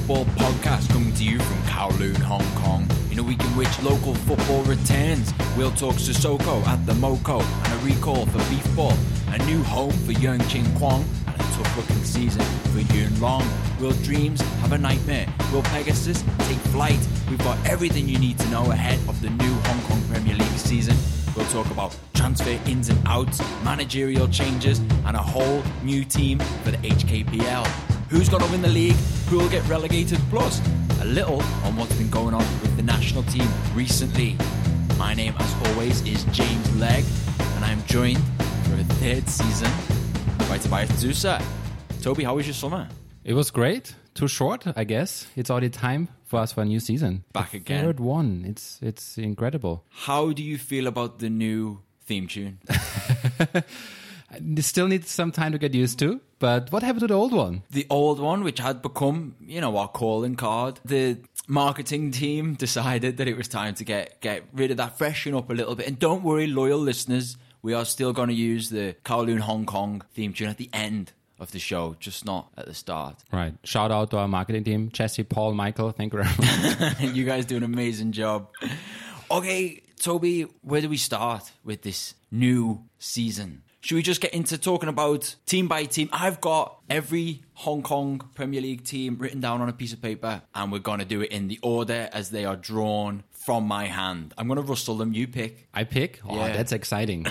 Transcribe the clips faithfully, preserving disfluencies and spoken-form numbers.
Football Podcast coming to you from Kowloon, Hong Kong. In a week in which local football returns, we'll talk Sissoko at the Moco and a recall for Beef Ball, a new home for Yeung Chin Kwong and a tough looking season for Yuen Long. Will dreams have a nightmare? Will Pegasus take flight? We've got everything you need to know ahead of the new Hong Kong Premier League season. We'll talk about transfer ins and outs, managerial changes, and a whole new team for the H K P L. Who's going to win the league? Who will get relegated? Plus, a little on what's been going on with the national team recently. My name, as always, is James Legg, and I'm joined for a third season by Tobias Zusa. Toby, how was your summer? It was great. Too short, I guess. It's already time for us for a new season. Back the again. Third one. It's it's incredible. How do you feel about the new theme tune? It still needs some time to get used to. But what happened to the old one? The old one, which had become, you know, our calling card. The marketing team decided that it was time to get, get rid of that, freshen up a little bit. And don't worry, loyal listeners, we are still going to use the Kowloon Hong Kong theme tune at the end of the show, just not at the start. Right. Shout out to our marketing team, Jesse, Paul, Michael. Thank you very much. You guys do an amazing job. Okay, Toby, where do we start with this new season? Should we just get into talking about team by team? I've got every Hong Kong Premier League team written down on a piece of paper, and we're going to do it in the order as they are drawn from my hand. I'm going to rustle them. You pick. I pick? Oh, Yeah. that's exciting.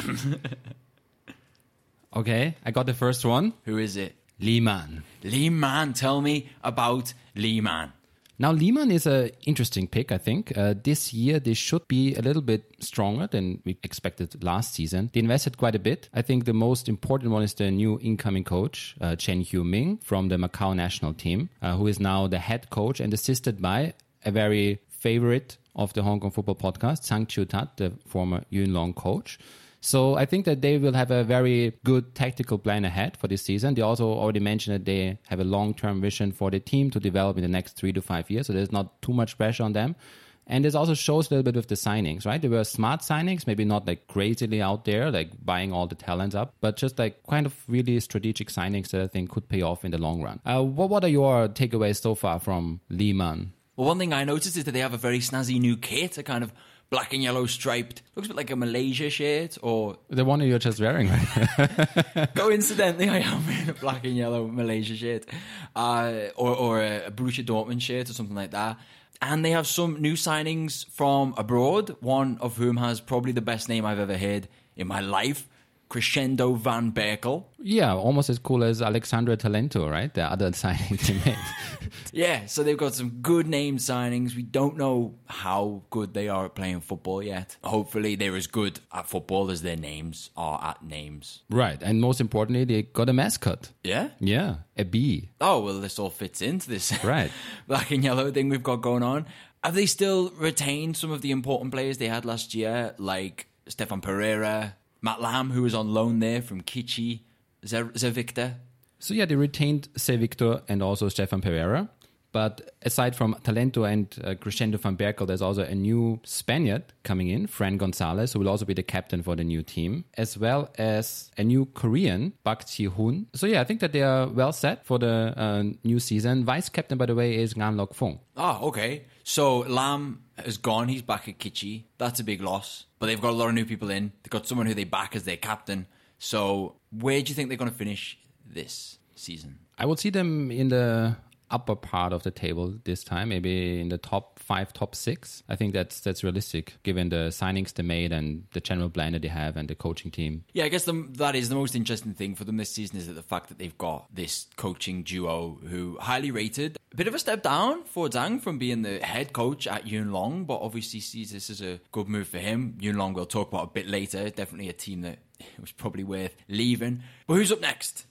Okay, I got the first one. Who is it? Lee Man. Lee Man. Tell me about Lee Man. Now, Lehman is an interesting pick, I think. Uh, this year, they should be a little bit stronger than we expected last season. They invested quite a bit. I think the most important one is the new incoming coach, uh, Chen Heung-min, from the Macau national team, uh, who is now the head coach and assisted by a very favorite of the Hong Kong Football Podcast, Sang Chiu-tat, the former Yuen Long coach. So I think that they will have a very good tactical plan ahead for this season. They also already mentioned that they have a long-term vision for the team to develop in the next three to five years. So there's not too much pressure on them. And this also shows a little bit with the signings, right? They were smart signings, maybe not like crazily out there, like buying all the talents up, but just like kind of really strategic signings that I think could pay off in the long run. Uh, what, what are your takeaways so far from Lehman? Well, one thing I noticed is that they have a very snazzy new kit, a kind of black and yellow striped, looks a bit like a Malaysia shirt, or the one you're just wearing, right? coincidentally, I am wearing a black and yellow Malaysia shirt, uh, or, or a Borussia Dortmund shirt or something like that. And they have some new signings from abroad, one of whom has probably the best name I've ever heard in my life, Crescendo Van Berkel. Yeah, almost as cool as Alexandre Talento, right? The other signing they made. Yeah, so they've got some good name signings. We don't know how good they are at playing football yet. Hopefully they're as good at football as their names are at names. Right, and most importantly, they got a mascot. Yeah? Yeah, a bee. Oh, well, this all fits into this Right. black and yellow thing we've got going on. Have they still retained some of the important players they had last year, like Stefan Pereira, Matt Lam, who was on loan there from Kichi, Zervictor? So yeah, they retained Se Victor and also Stefan Pereira. But aside from Talento and uh, Crescendo Van Berkel, there's also a new Spaniard coming in, Fran Gonzalez, who will also be the captain for the new team, as well as a new Korean, Bak Ji-hoon. So yeah, I think that they are well set for the uh, new season. Vice captain, by the way, is Ngan Lok Fong. Ah, okay. So Lam is gone. He's back at Kichi. That's a big loss. But they've got a lot of new people in. They've got someone who they back as their captain. So where do you think they're going to finish this season? I would see them in the upper part of the table this time, maybe in the top five, top six. I think that's that's realistic given the signings they made and the general plan that they have and the coaching team. Yeah, I guess the, that is the most interesting thing for them this season is that the fact that they've got this coaching duo who highly rated. A bit of a step down for Zhang from being the head coach at Yuen Long, but obviously sees this as a good move for him. Yuen Long we'll talk about a bit later. Definitely a team that was probably worth leaving. But who's up next?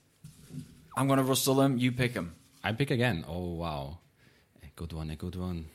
I'm going to rustle them. You pick them. I pick again. Oh, wow. A good one, a good one.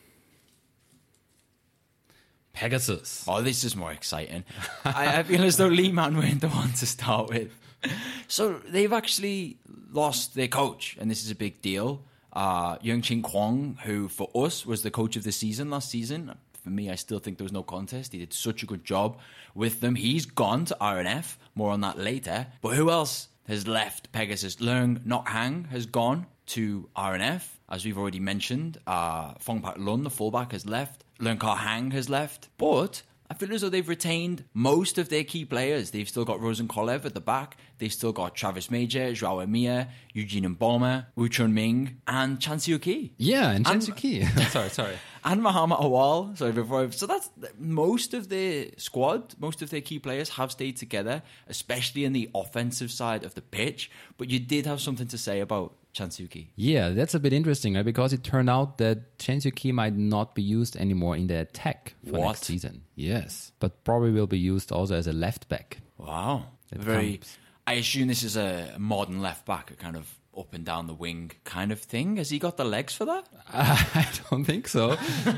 Pegasus. Oh, this is more exciting. I, I feel as though Lee Man weren't the one to start with. So they've actually lost their coach, and this is a big deal. Uh, Yeung Chin Kwong, who for us was the coach of the season last season. For me, I still think there was no contest. He did such a good job with them. He's gone to R N F. More on that later. But who else has left Pegasus? Leung Nok Hang has gone to R N F. As we've already mentioned, uh, Phongpak Lun, the fullback, has left. Leung Kar Hang has left. But I feel as though they've retained most of their key players. They've still got Rosen Kolev at the back. They've still got Travis Major, Joao Emia, Eugene Mboma, Wu Chun Ming, and Chan Siu Ki. Yeah, and Chan Siu Ki. sorry, sorry. And Muhammad Awal. Sorry, before I, so that's most of their squad, most of their key players have stayed together, especially in the offensive side of the pitch. But you did have something to say about Chan Siu Ki. Yeah, that's a bit interesting, right? Because it turned out that Chan Siu Ki might not be used anymore in the attack for What? next season. Yes, but probably will be used also as a left back. Wow. It Very. comes- I assume this is a modern left back, a kind of up and down the wing kind of thing. Has he got the legs for that? I don't think so.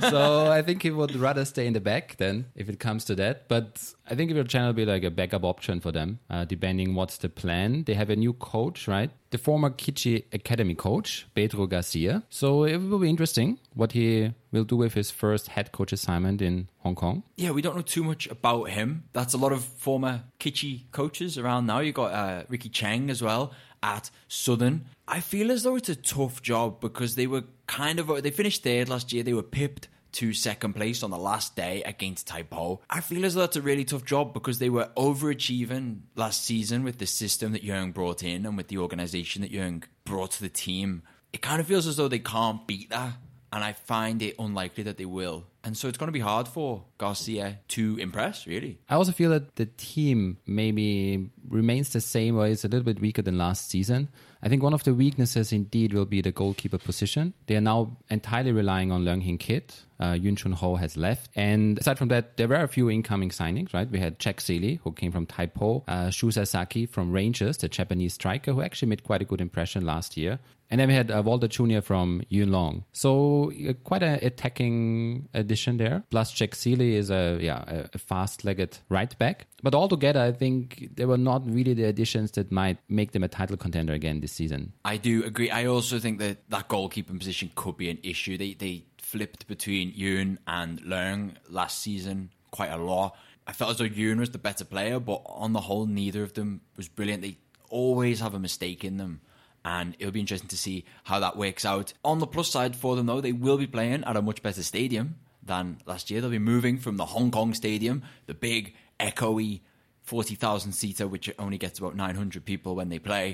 So I think he would rather stay in the back then, if it comes to that. But I think it will channel be like a backup option for them, uh, depending what's the plan. They have a new coach, right? The former Kichi Academy coach, Pedro Garcia. So it will be interesting what he will do with his first head coach assignment in Hong Kong. Yeah, we don't know too much about him. That's a lot of former Kichi coaches around now. You got uh, Ricky Cheng as well at Southern. I feel as though it's a tough job because they were kind of, they finished third last year. They were pipped to second place on the last day against Taipo. I feel as though that's a really tough job because they were overachieving last season with the system that Yeung brought in and with the organisation that Yeung brought to the team. It kind of feels as though they can't beat that, and I find it unlikely that they will. And so it's going to be hard for Garcia to impress, really. I also feel that the team maybe remains the same or is a little bit weaker than last season. I think one of the weaknesses indeed will be the goalkeeper position. They are now entirely relying on Leung Hin Kit. Uh, Yun Chun Ho has left. And aside from that, there were a few incoming signings, right? We had Jack Seeley, who came from Taipo, uh, Shu Sasaki from Rangers, the Japanese striker, who actually made quite a good impression last year. And then we had uh, Walter Junior from Yun Long. So uh, quite an attacking addition there. Plus Jack Seeley is a yeah a, a fast-legged right back. But altogether, I think they were not really the additions that might make them a title contender again this season. I do agree. I also think that that goalkeeping position could be an issue. They they flipped between Yoon and Leung last season quite a lot. I felt as though Yoon was the better player, but on the whole, neither of them was brilliant. They always have a mistake in them, and it'll be interesting to see how that works out. On the plus side for them, though, they will be playing at a much better stadium than last year. They'll be moving from the Hong Kong Stadium, the big, echoey forty thousand seater, which only gets about nine hundred people when they play,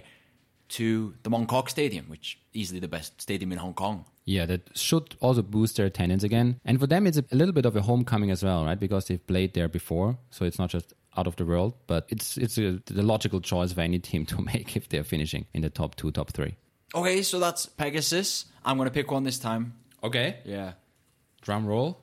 to the Mong Kok Stadium, which is easily the best stadium in Hong Kong. Yeah, that should also boost their attendance again. And for them, it's a little bit of a homecoming as well, right? Because they've played there before. So it's not just out of the world, but it's it's a, the logical choice for any team to make if they're finishing in the top two, top three. Okay, so that's Pegasus. I'm going to pick one this time. Okay. Yeah. Drum roll.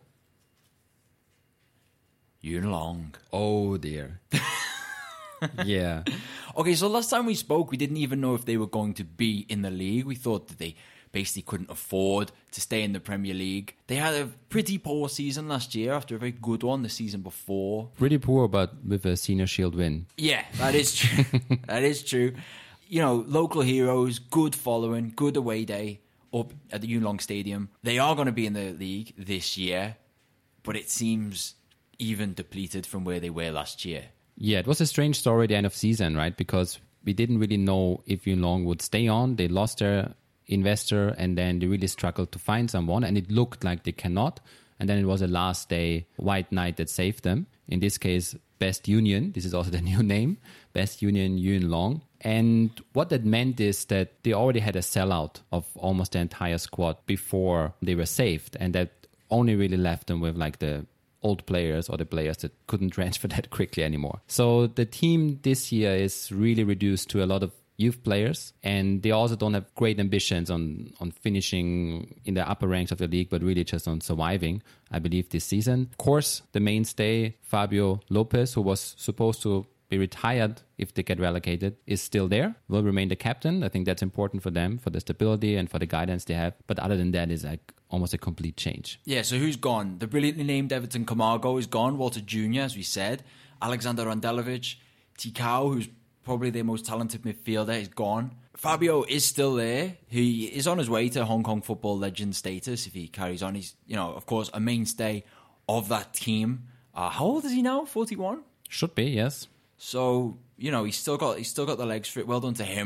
Yun Long. Oh, dear. Yeah. Okay, so last time we spoke, we didn't even know if they were going to be in the league. We thought that they basically couldn't afford to stay in the Premier League. They had a pretty poor season last year after a very good one the season before. Pretty poor, but with a Senior Shield win. Yeah, that is true. That is true. You know, local heroes, good following, good away day up at the Yun Long Stadium. They are going to be in the league this year, but it seems even depleted from where they were last year. Yeah, it was a strange story at the end of season, right? Because we didn't really know if Yun Long would stay on. They lost their investor and then they really struggled to find someone, and it looked like they cannot. And then it was a last day white knight that saved them. In this case, Best Union. This is also the new name. Best Union Yun Long. And what that meant is that they already had a sellout of almost the entire squad before they were saved. And that only really left them with like the old players or the players that couldn't transfer that quickly anymore. So the team this year is really reduced to a lot of youth players, and they also don't have great ambitions on, on finishing in the upper ranks of the league, but really just on surviving, I believe, this season. Of course, the mainstay, Fabio Lopez, who was supposed to be retired if they get relegated, is still there, will remain the captain. I think that's important for them, for the stability and for the guidance they have. But other than that, it's like almost a complete change. Yeah, so who's gone? The brilliantly named Everton Camargo is gone. Walter Junior, as we said. Alexander Randelovic. Tikau, who's probably their most talented midfielder, is gone. Fabio is still there. He is on his way to Hong Kong football legend status if he carries on. He's, you know, of course, a mainstay of that team. Uh, how old is he now? forty-one? Should be, yes. So, you know, he's still got he's still got the legs for it. Well done to him.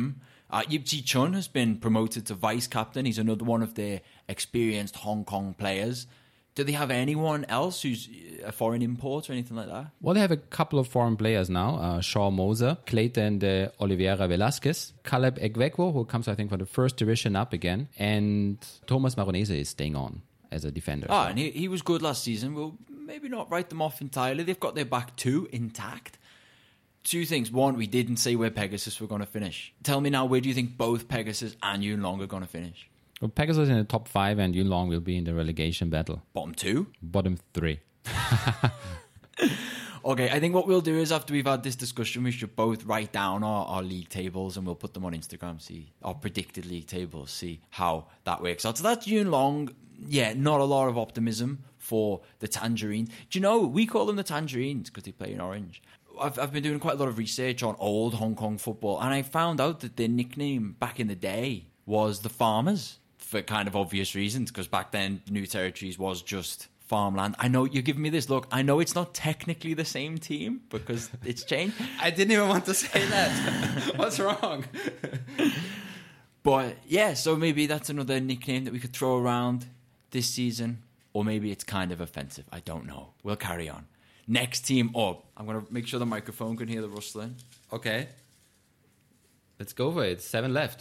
Uh, Yip Ji Chun has been promoted to vice captain. He's another one of their experienced Hong Kong players. Do they have anyone else who's a foreign import or anything like that? Well, they have a couple of foreign players now. Uh, Shaw Moser, Clayton de Oliveira Velasquez, Caleb Egwekwo, who comes, I think, from the first division up again, and Thomas Maronese is staying on as a defender. Ah, so. and he, he was good last season. We'll maybe not write them off entirely. They've got their back two intact. Two things. One, we didn't say where Pegasus were going to finish. Tell me now, where do you think both Pegasus and Yuen Long are going to finish? Well, Pegasus in the top five and Yuen Long will be in the relegation battle. Bottom two? Bottom three. Okay, I think what we'll do is after we've had this discussion, we should both write down our, our league tables and we'll put them on Instagram, see our predicted league tables, see how that works out. So that's Yuen Long. Yeah, not a lot of optimism for the Tangerine. Do you know, we call them the Tangerines because they play in orange. I've, I've been doing quite a lot of research on old Hong Kong football and I found out that their nickname back in the day was the Farmers. For kind of obvious reasons, because back then New Territories was just farmland. I know you're giving me this look. I know it's not technically the same team because it's changed. I didn't even want to say that. What's wrong? But yeah, so maybe that's another nickname that we could throw around this season, or maybe it's kind of offensive. I don't know. We'll carry on. Next team up. I'm going to make sure the microphone can hear the rustling. Okay. Let's go for it. Seven left.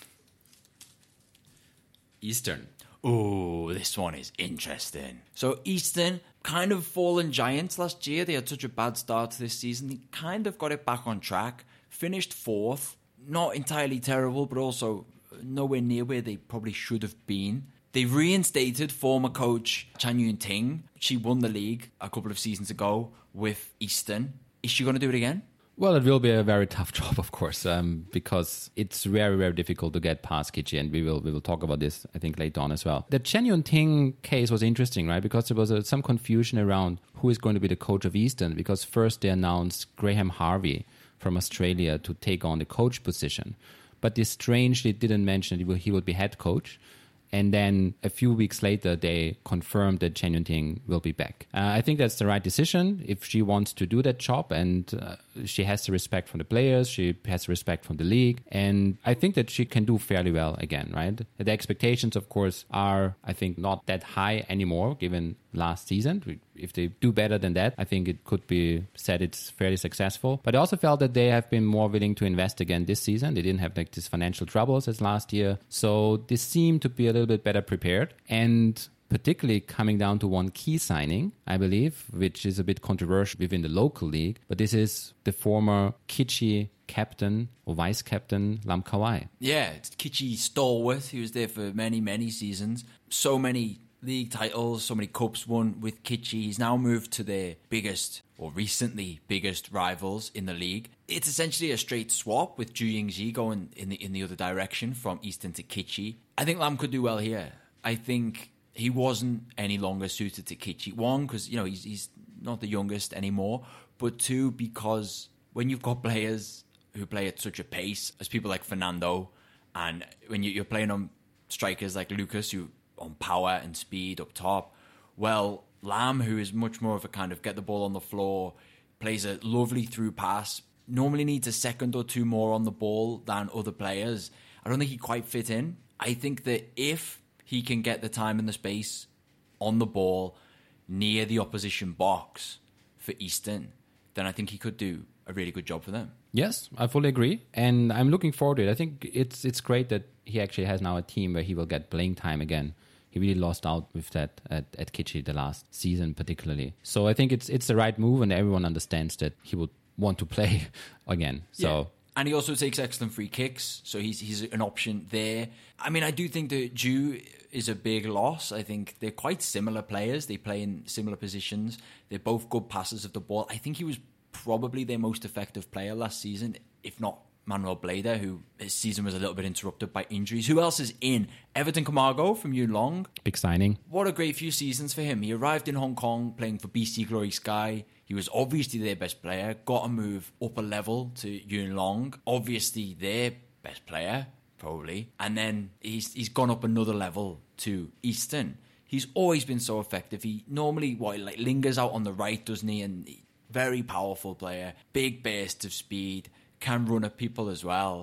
Eastern. Oh, this one is interesting. So Eastern, kind of fallen giants last year. They had such a bad start to this season. They kind of got it back on track. Finished fourth. Not entirely terrible, but also nowhere near where they probably should have been. They reinstated former coach Chan Yuen Ting. She won the league a couple of seasons ago with Eastern. Is she going to do it again? Well, it will be a very tough job, of course, um, because it's very, very difficult to get past Kitchi, and we will we will talk about this, I think, later on as well. The Chen Yun Ting case was interesting, right? Because there was uh, some confusion around who is going to be the coach of Eastern, because first they announced Graham Harvey from Australia to take on the coach position, but they strangely didn't mention that he would, he would be head coach. And then a few weeks later, they confirmed that Chen Yunting will be back. Uh, I think that's the right decision if she wants to do that job, and uh, she has the respect from the players, she has the respect from the league, and I think that she can do fairly well again, right? The expectations, of course, are, I think, not that high anymore, given last season. If they do better than that, I think it could be said it's fairly successful. But I also felt that they have been more willing to invest again this season. They didn't have like these financial troubles as last year. So they seem to be a little bit better prepared. And particularly coming down to one key signing, I believe, which is a bit controversial within the local league. But this is the former Kitchi captain or vice captain, Lam Kawai. Yeah, it's Kitchi stalwart. He was there for many, many seasons. So many league titles, so many cups won with Kitchi. He's now moved to their biggest, or recently biggest rivals in the league. It's essentially a straight swap with Zhu Yingji going in the in the other direction from Eastern to Kitchi. I think Lam could do well here. I think he wasn't any longer suited to Kitchi. One, because you know he's he's not the youngest anymore, but two, because when you've got players who play at such a pace as people like Fernando, and when you're playing on strikers like Lucas who on power and speed up top, well, Lam, who is much more of a kind of get the ball on the floor, plays a lovely through pass, normally needs a second or two more on the ball than other players. I don't think he quite fit in. I think that if he can get the time and the space on the ball near the opposition box for Eastern, then I think he could do a really good job for them. Yes, I fully agree. And I'm looking forward to it. I think it's it's great that he actually has now a team where he will get playing time again. He really lost out with that at, at Kitchi the last season particularly. So I think it's it's the right move, and everyone understands that he would want to play again. So yeah. And he also takes excellent free kicks, so he's he's an option there. I mean, I do think that Zhu is a big loss. I think they're quite similar players. They play in similar positions. They're both good passers of the ball. I think he was probably their most effective player last season, if not Manuel Blader, who his season was a little bit interrupted by injuries. Who else is in? Everton Camargo from Yuen Long. Big signing. What a great few seasons for him. He arrived in Hong Kong playing for B C Glory Sky. He was obviously their best player. Got a move up a level to Yuen Long. Obviously their best player, probably. And then he's he's gone up another level to Eastern. He's always been so effective. He normally what like lingers out on the right, doesn't he? And he, very powerful player. Big burst of speed. Can run at people as well.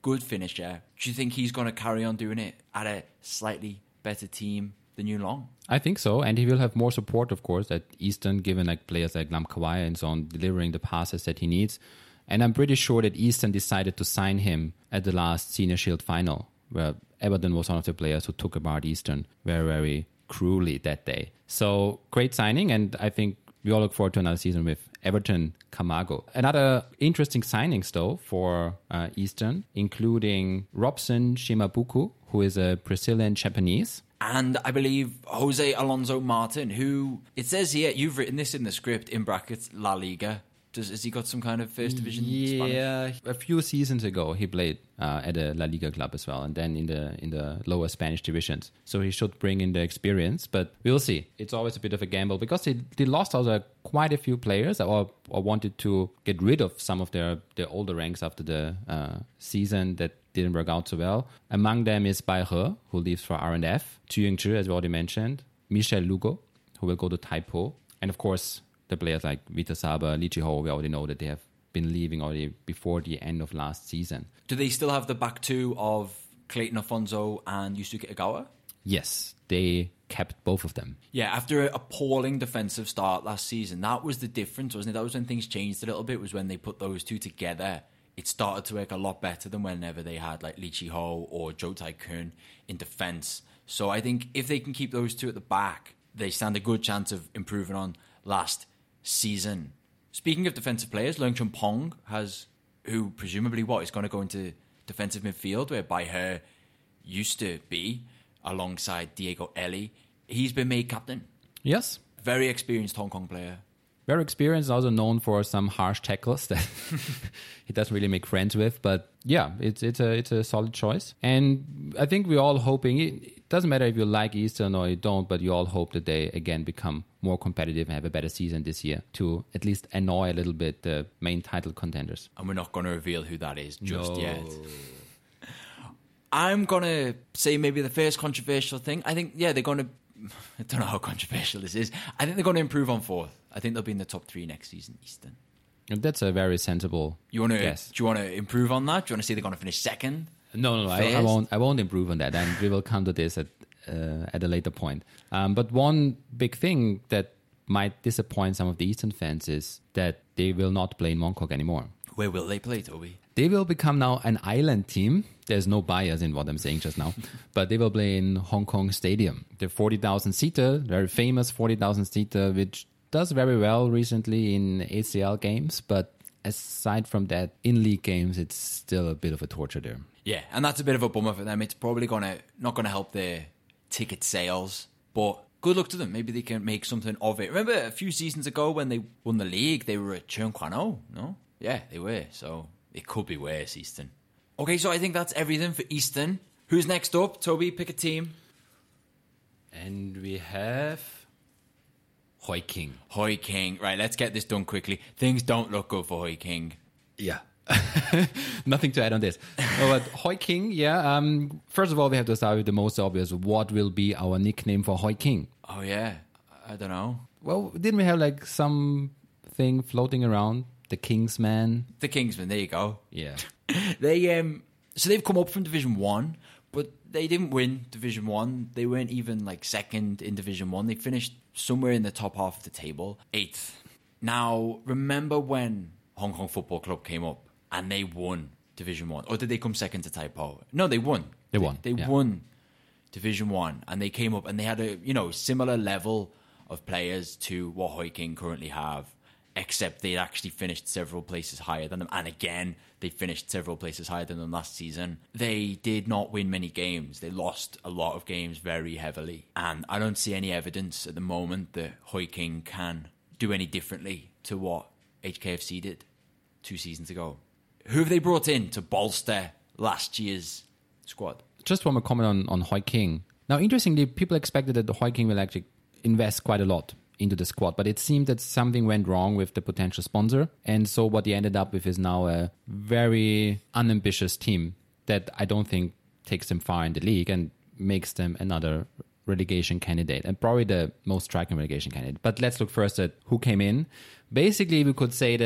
good finisher. Do you think he's going to carry on doing it at a slightly better team than Yuen Long? I think so, and he will have more support, of course, at Eastern, given like players like Lam Kawai and so on, delivering the passes that he needs. And I'm pretty sure that Eastern decided to sign him at the last Senior Shield final, where Everton was one of the players who took apart Eastern very, very cruelly that day. So great signing, and I think we all look forward to another season with Everton Camargo. Another interesting signings, though, for uh, Eastern, including Robson Shimabuku, who is a Brazilian Japanese. And I believe Jose Alonso Martin, who, it says here, you've written this in the script, in brackets, La Liga. Does, has he got some kind of first division Yeah, Spanish? A few seasons ago he played uh, at a La Liga club as well, and then in the in the lower Spanish divisions. So he should bring in the experience, but we'll see. It's always a bit of a gamble because they, they lost also quite a few players, or, or wanted to get rid of some of their, their older ranks after the uh, season that didn't work out so well. Among them is Bai He, who leaves for R and F, Chu Ying-chi, as we already mentioned, Michel Lugo, who will go to Taipo, and of course the players like Vita Saba, Lee Chi-ho, we already know that they have been leaving already before the end of last season. Do they still have the back two of Clayton Afonso and Yusuke Egawa? Yes, they kept both of them. Yeah, after an appalling defensive start last season, that was the difference, wasn't it? That was when things changed a little bit, was when they put those two together. It started to work a lot better than whenever they had like Lee Chi-ho or Joe Tai-kun in defense. So I think if they can keep those two at the back, they stand a good chance of improving on last season. Speaking of defensive players, Leung Chun Pong has, who presumably what is going to go into defensive midfield, where Bai He used to be, alongside Diego Eli. He's been made captain. Yes. Very experienced Hong Kong player. Very experienced, also known for some harsh tackles that he doesn't really make friends with. But yeah, it's it's a it's a solid choice. And I think we're all hoping, it doesn't matter if you like Eastern or you don't, but you all hope that they again become more competitive and have a better season this year to at least annoy a little bit the main title contenders. And we're not going to reveal who that is just No. yet. I'm going to say maybe the first controversial thing. I think, yeah, they're going to, I don't know how controversial this is. I think they're going to improve on fourth. I think they'll be in the top three next season, Eastern. And that's a very sensible You want to? guess. Do you want to improve on that? Do you want to say they're going to finish second? No, no, no. I, I First? won't. I won't improve on that, and we will come to this at uh, at a later point. Um, but one big thing that might disappoint some of the Eastern fans is that they will not play in Mongkok anymore. Where will they play, Toby? They will become now an island team. There's no bias in what I'm saying just now, but they will play in Hong Kong Stadium. The forty thousand seater, very famous forty thousand seater, which does very well recently in A C L games, but aside from that, in league games, it's still a bit of a torture there. Yeah, and that's a bit of a bummer for them. It's probably gonna not going to help their ticket sales, but good luck to them. Maybe they can make something of it. Remember a few seasons ago when they won the league, they were at Cheung Kwan O, no? Yeah, they were. So it could be worse, Eastern. Okay, so I think that's everything for Eastern. Who's next up? Toby, pick a team. And we have Hoi King. Hoi King. Right, let's get this done quickly. Things don't look good for Hoi King. Yeah. Nothing to add on this. No, but Hoi King, yeah. Um, first of all, we have to start with the most obvious. What will be our nickname for Hoi King? Oh, yeah. I don't know. Well, didn't we have like something floating around? The Kingsman? The Kingsman, there you go. Yeah. They um, So they've come up from Division one, but they didn't win Division one. They weren't even like second in Division one. They finished somewhere in the top half of the table, eighth. Now, remember when Hong Kong Football Club came up and they won Division one? Or did they come second to Taipo? No, they won. They won, They, they yeah. won Division one, and they came up and they had a, you know, similar level of players to what Hoi King currently have, except they actually finished several places higher than them. And again, they finished several places higher than them last season. They did not win many games. They lost a lot of games very heavily. And I don't see any evidence at the moment that Hoi King can do any differently to what H K F C did two seasons ago. Who have they brought in to bolster last year's squad? Just one more comment on, on Hoi King. Now, interestingly, people expected that the Hoi King will actually invest quite a lot into the squad, but it seemed that something went wrong with the potential sponsor. And so what they ended up with is now a very unambitious team that I don't think takes them far in the league and makes them another relegation candidate, and probably the most striking relegation candidate. But let's look first at who came in. Basically, we could say that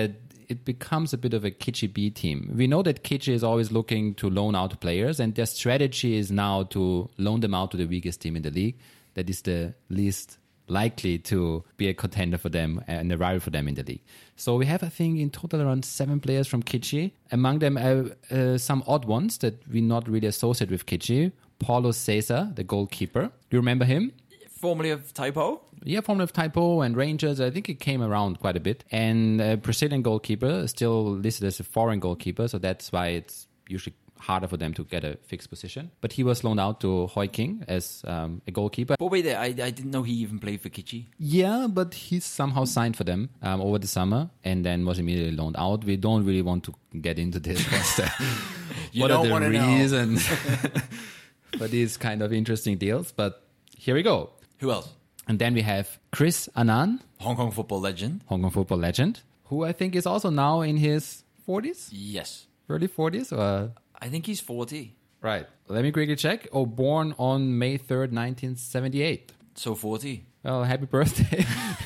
it becomes a bit of a Kitchee B team. We know that Kitchee is always looking to loan out players, and their strategy is now to loan them out to the weakest team in the league. That is the least likely to be a contender for them and a rival for them in the league. So we have, I think, in total around seven players from Kitchee. Among them, uh, uh, some odd ones that we not really associate with Kitchee. Paulo Cesar, the goalkeeper. Do you remember him? Formerly of Taipo? Yeah, formerly of Taipo and Rangers. I think he came around quite a bit. And a Brazilian goalkeeper, still listed as a foreign goalkeeper, so that's why it's usually harder for them to get a fixed position. But he was loaned out to Hoi King as um, a goalkeeper. But wait there, I, I didn't know he even played for Kitchee. Yeah, but he somehow signed for them um, over the summer and then was immediately loaned out. We don't really want to get into this. you what don't are the know. reasons for these kind of interesting deals? But here we go. Who else? And then we have Chris Annan, Hong Kong football legend. Hong Kong football legend, who I think is also now in his forties, Yes. early forties, or I think he's forty. right. Let me quickly check. Oh, born on May third, nineteen seventy-eight. So forty. Well, happy birthday.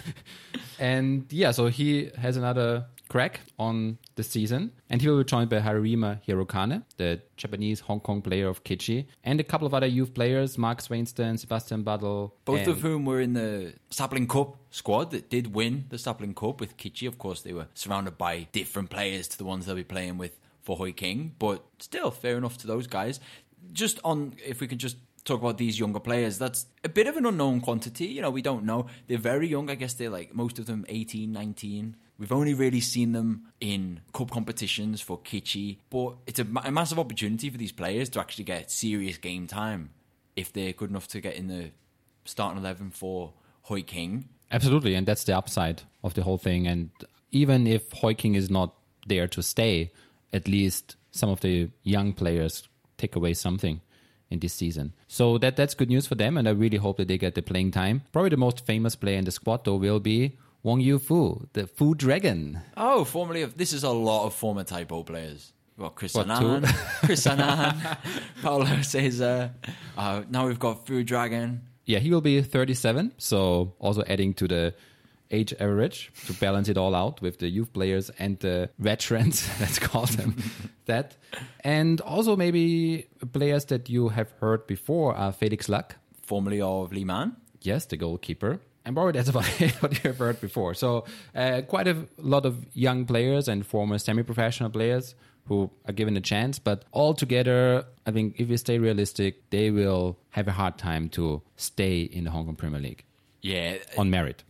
And yeah, so he has another crack on the season, and he will be joined by Harurima Hirokane, the Japanese Hong Kong player of Kitchee, and a couple of other youth players, Mark Swainston, Sebastian Buddle. Both and of whom were in the Sapling Cup squad that did win the Sapling Cup with Kitchee. Of course, they were surrounded by different players to the ones they'll be playing with for Hoi King, but still fair enough to those guys. Just on, if we can just talk about these younger players, that's a bit of an unknown quantity. You know, we don't know. They're very young. I guess they're like, most of them eighteen, nineteen. We've only really seen them in cup competitions for Kitchee, but it's a, a massive opportunity for these players to actually get serious game time if they're good enough to get in the starting eleven for Hoi King. Absolutely, and that's the upside of the whole thing. And even if Hoi King is not there to stay, at least some of the young players take away something in this season. So that that's good news for them, and I really hope that they get the playing time. Probably the most famous player in the squad, though, will be Wong Yu-Fu, the Fu Dragon. Oh, formerly of, this is a lot of former Taipo players. We've got Chris What, Annan, two? Chris Annan, Paulo Cesar. Uh, now we've got Fu Dragon. Yeah, he will be thirty-seven, so also adding to the age average to balance it all out with the youth players and the veterans, let's call them that. And also maybe players that you have heard before are Felix Luck. Formerly of Lee Man. Yes, the goalkeeper. And probably that's about what you have heard before. So uh, quite a lot of young players and former semi-professional players who are given a chance. But altogether, I think if we stay realistic, they will have a hard time to stay in the Hong Kong Premier League. Yeah. On merit.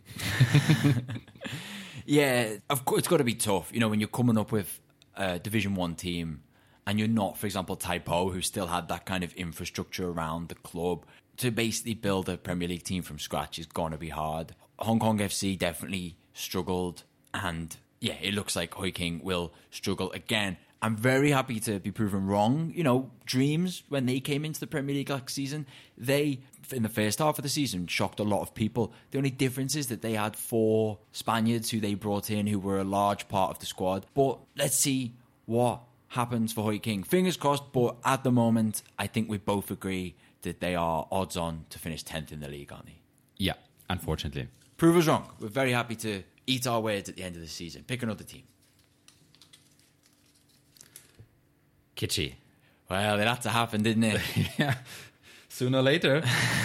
Yeah, of course, it's got to be tough. You know, when you're coming up with a Division One team and you're not, for example, Taipo, who still had that kind of infrastructure around the club, to basically build a Premier League team from scratch is going to be hard. Hong Kong F C definitely struggled, and yeah, it looks like Hoi King will struggle again. I'm very happy to be proven wrong. You know, Dreams, when they came into the Premier League last season, they, in the first half of the season, shocked a lot of people. The only difference is that they had four Spaniards who they brought in who were a large part of the squad. But let's see what happens for Hoi King. Fingers crossed, but at the moment, I think we both agree that they are odds on to finish tenth in the league, aren't they? Yeah, unfortunately. Prove us wrong. We're very happy to eat our words at the end of the season. Pick another team. Kitchee. Well, it had to happen, didn't it? Yeah, sooner or later.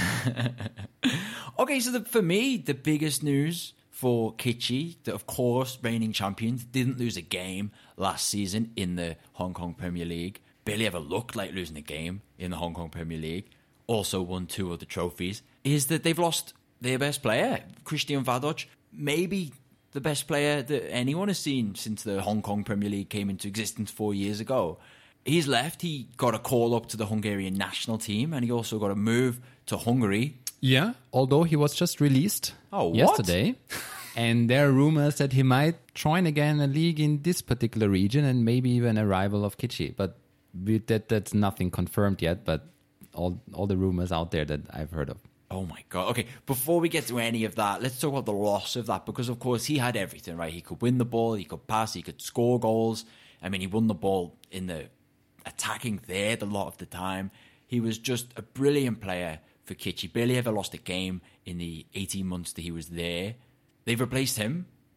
Okay, so the, for me, the biggest news for Kitchee, that of course, reigning champions, didn't lose a game last season in the Hong Kong Premier League. Barely ever looked like losing a game in the Hong Kong Premier League. Also won two of the trophies. Is that they've lost their best player, Christian Vadoc. Maybe the best player that anyone has seen since the Hong Kong Premier League came into existence four years ago. He's left. He got a call up to the Hungarian national team, and he also got a move to Hungary. Yeah, although he was just released Oh, what? yesterday. And there are rumors that he might join again a league in this particular region and maybe even a rival of Kitchee. But we, that that's nothing confirmed yet, but all all the rumors out there that I've heard of. Oh my God. Okay, before we get to any of that, let's talk about the loss of that, because of course he had everything, right? He could win the ball, he could pass, he could score goals. I mean, he won the ball in the attacking third a lot of the time. He was just a brilliant player for Kitchee. Barely ever lost a game in the eighteen months that he was there. They've replaced him.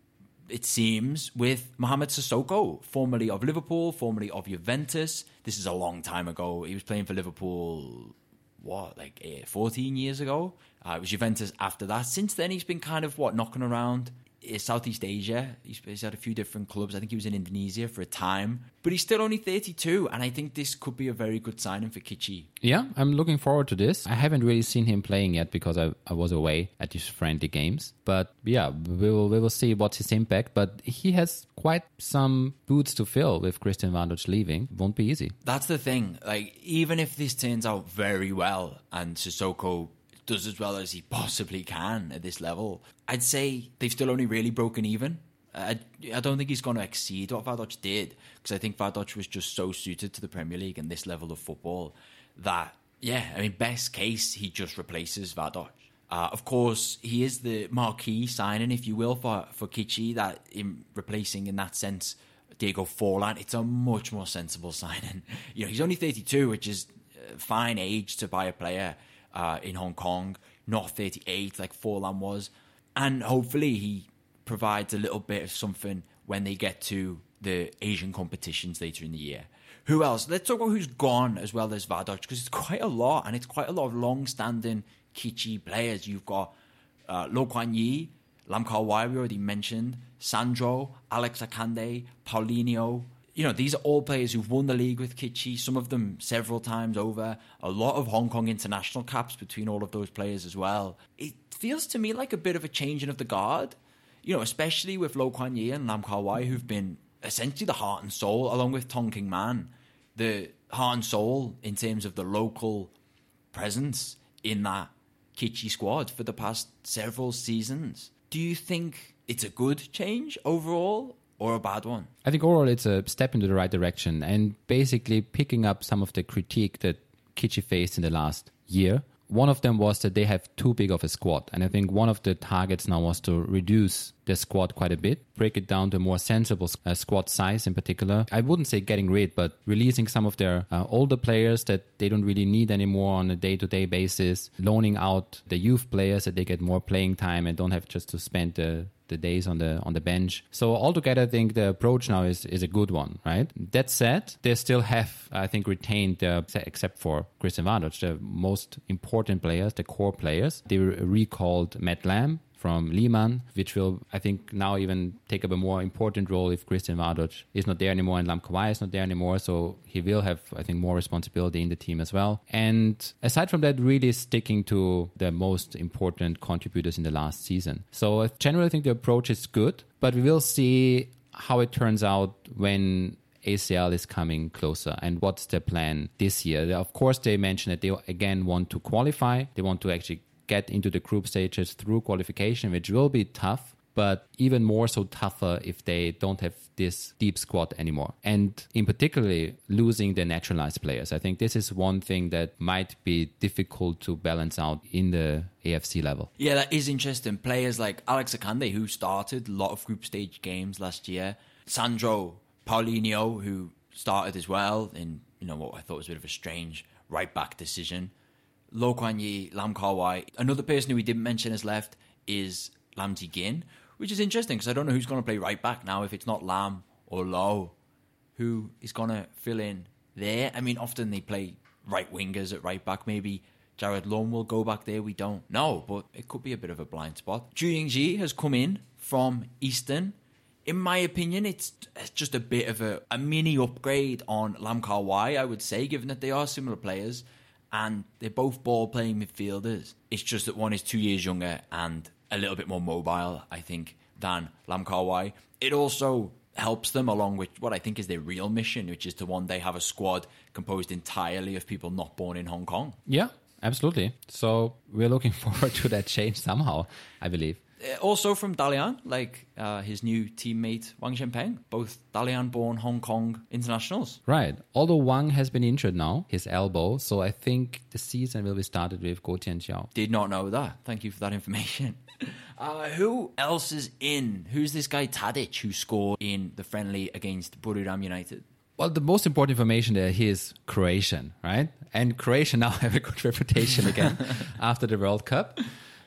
it seems, with Mohamed Sissoko, formerly of Liverpool, formerly of Juventus. This is a long time ago. He was playing for Liverpool, what, like eh, fourteen years ago? Uh, it was Juventus after that. Since then, he's been kind of, what, knocking around Southeast Asia. He's, he's had a few different clubs. I think he was in Indonesia for a time. But he's still only thirty-two, and I think this could be a very good signing for Kitchie. Yeah, I'm looking forward to this. I haven't really seen him playing yet because I, I was away at these friendly games. But yeah, we will we will see what's his impact. But he has quite some boots to fill with Christian Vandoch leaving. Won't be easy. That's the thing. Like, even if this turns out very well and Sissoko does as well as he possibly can at this level, I'd say they've still only really broken even. I, I don't think he's going to exceed what Vandoch did, because I think Vandoch was just so suited to the Premier League and this level of football that, yeah, I mean, best case, he just replaces Vandoch. Uh, of course, he is the marquee signing, if you will, for, for Kitchie, that in replacing, in that sense, Diego Forlan. It's a much more sensible signing. You know, he's only thirty-two, which is a fine age to buy a player uh, in Hong Kong, not thirty-eight like Forlan was. And hopefully he provides a little bit of something when they get to the Asian competitions later in the year. Who else? Let's talk about who's gone as well as Vandoch, because it's quite a lot, and it's quite a lot of long-standing Kitchie players. You've got uh, Lo Kuan Yi, Lam Kar Wai, we already mentioned, Sandro, Alex Akande, Paulinho. You know, these are all players who've won the league with Kitchie, some of them several times over. A lot of Hong Kong international caps between all of those players as well. It feels to me like a bit of a changing of the guard, you know, especially with Lo Kuan Yi and Lam Kar Wai, who've been essentially the heart and soul, along with Tong King Man, the heart and soul in terms of the local presence in that Kitchie squad for the past several seasons. Do you think it's a good change overall or a bad one? I think overall it's a step into the right direction and basically picking up some of the critique that Kitchie faced in the last year. One of them was that they have too big of a squad. And I think one of the targets now was to reduce the squad quite a bit, break it down to a more sensible uh, squad size in particular. I wouldn't say getting rid, but releasing some of their uh, older players that they don't really need anymore on a day-to-day basis, loaning out the youth players that they get more playing time and don't have just to spend the the days on the on the bench. So altogether, I think the approach now is is a good one, right? That said, they still have, I think, retained, the, except for Christian Vandoch, the most important players, the core players. They recalled Matt Lamb from Lehman, which will, I think, now even take up a more important role if Christian Vandoch is not there anymore and Lam Kar Wai is not there anymore. So he will have, I think, more responsibility in the team as well. And aside from that, really sticking to the most important contributors in the last season. So I generally think the approach is good, but we will see how it turns out when A C L is coming closer and what's the plan this year. Of course, they mentioned that they again want to qualify. They want to actually get into the group stages through qualification, which will be tough, but even more so tougher if they don't have this deep squad anymore. And in particularly losing the naturalized players. I think this is one thing that might be difficult to balance out in the A F C level. Yeah, that is interesting. Players like Alex Akande, who started a lot of group stage games last year. Sandro, Paulinho, who started as well in, you know, what I thought was a bit of a strange right back decision. Lo Kuan Yi, Lam Kar Wai. Another person who we didn't mention has left is Lam Ji Gin, which is interesting because I don't know who's going to play right back now if it's not Lam or Lo. Who is going to fill in there? I mean, often they play right wingers at right back. Maybe Jared Lone will go back there. We don't know, but it could be a bit of a blind spot. Zhu Yingji has come in from Eastern. In my opinion, it's just a bit of a, a mini upgrade on Lam Kar Wai, I would say, given that they are similar players. And they're both ball-playing midfielders. It's just that one is two years younger and a little bit more mobile, I think, than Lam Kar Wai. It also helps them along with what I think is their real mission, which is to one day have a squad composed entirely of people not born in Hong Kong. Yeah, absolutely. So we're looking forward to that change somehow, I believe. Also from Dalian, like uh, his new teammate Wang Shenpeng, both Dalian-born Hong Kong internationals. Right. Although Wang has been injured now, his elbow, so I think the season will be started with Guo Tianxiao. Did not know that. Thank you for that information. Uh, who else is in? Who's this guy Tadic who scored in the friendly against Buriram United? Well, the most important information there, he is Croatian, right? And Croatia now have a good reputation again after the World Cup.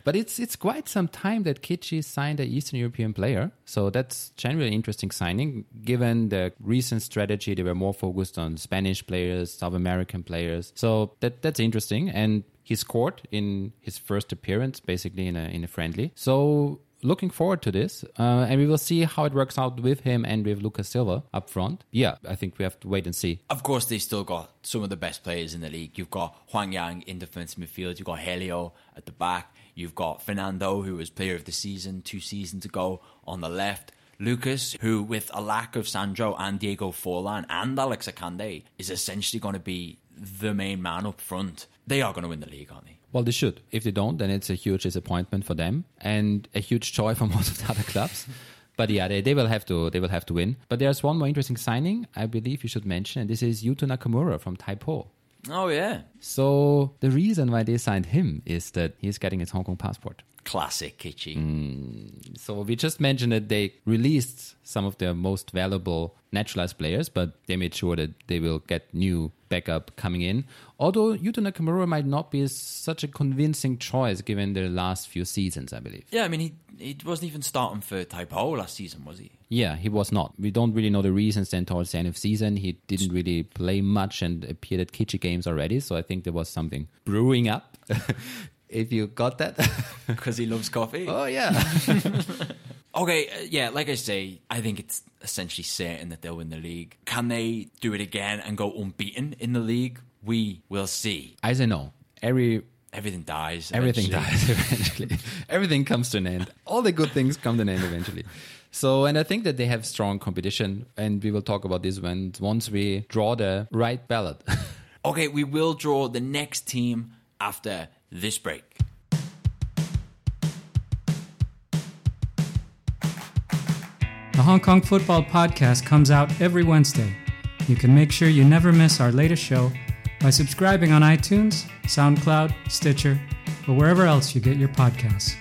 But it's it's quite some time that Kichi signed an Eastern European player. So that's generally an interesting signing. Given the recent strategy, they were more focused on Spanish players, South American players. So that that's interesting. And he scored in his first appearance, basically in a in a friendly. So looking forward to this. Uh, and we will see how it works out with him and with Lucas Silva up front. Yeah, I think we have to wait and see. Of course, they still got some of the best players in the league. You've got Huang Yang in defensive midfield. You've got Helio at the back. You've got Fernando, who was player of the season two seasons ago, on the left. Lucas, who with a lack of Sandro and Diego Forlan and Alex Akande, is essentially going to be the main man up front. They are going to win the league, aren't they? Well, they should. If they don't, then it's a huge disappointment for them and a huge joy for most of the other clubs. But yeah, they, they will have to they will have to win. But there's one more interesting signing I believe you should mention, and this is Yuto Nakamura from Taipo. Oh, yeah. So the reason why they signed him is that he's getting his Hong Kong passport. Classic Kichi. Mm, so we just mentioned that they released some of their most valuable naturalized players, but they made sure that they will get new backup coming in. Although Yuto Nakamura might not be such a convincing choice given the last few seasons, I believe. Yeah, I mean, he he wasn't even starting for Taipo last season, was he? Yeah, he was not. We don't really know the reasons then towards the end of the season. He didn't really play much and appeared at Kichi games already, so I think there was something brewing up. If you got that. Because he loves coffee. Oh, yeah. Okay, uh, yeah, like I say, I think it's essentially certain that they'll win the league. Can they do it again and go unbeaten in the league? We will see. I say no. Every Everything dies. Everything eventually. dies eventually. Everything comes to an end. All the good things come to an end eventually. So, and I think that they have strong competition, and we will talk about this when once we draw the right ballot. Okay, we will draw the next team after this break. The Hong Kong Football Podcast comes out every Wednesday. You can make sure you never miss our latest show by subscribing on iTunes, SoundCloud, Stitcher, or wherever else you get your podcasts.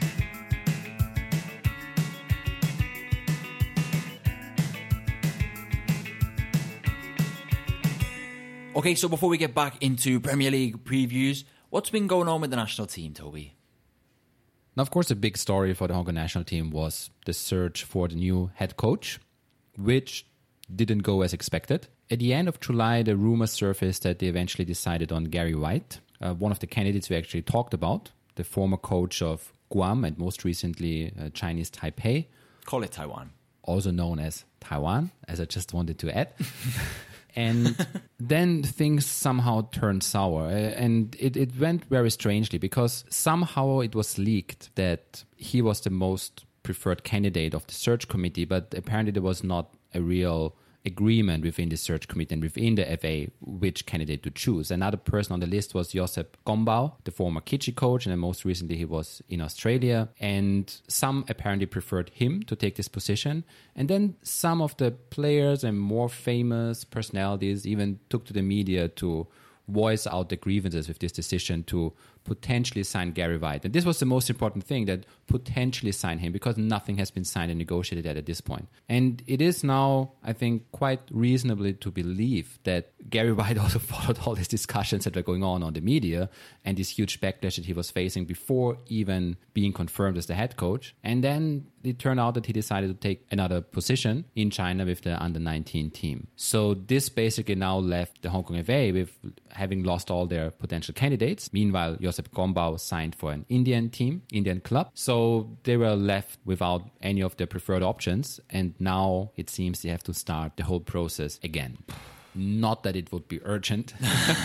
Okay, so before we get back into Premier League previews, what's been going on with the national team, Toby? Now, of course, the big story for the Hong Kong national team was the search for the new head coach, which didn't go as expected. At the end of July, the rumors surfaced that they eventually decided on Gary White, uh, one of the candidates we actually talked about, the former coach of Guam and most recently uh, Chinese Taipei. Call it Taiwan. Also known as Taiwan, as I just wanted to add. And then things somehow turned sour. And it, it went very strangely because somehow it was leaked that he was the most preferred candidate of the search committee, but apparently there was not a real agreement within the search committee and within the F A which candidate to choose. Another person on the list was Josep Gombau, the former Kichi coach, and then most recently he was in Australia. And some apparently preferred him to take this position. And then some of the players and more famous personalities even took to the media to voice out the grievances with this decision to potentially sign Gary White. And this was the most important thing, that potentially sign him, because nothing has been signed and negotiated at, at this point. And it is now, I think, quite reasonably to believe that Gary White also followed all these discussions that were going on on the media and this huge backlash that he was facing before even being confirmed as the head coach. And then it turned out that he decided to take another position in China with the under nineteen team. So this basically now left the Hong Kong F A with having lost all their potential candidates. Meanwhile, Josep Gombau signed for an Indian team, Indian club. So they were left without any of their preferred options. And now it seems they have to start the whole process again. Not that it would be urgent.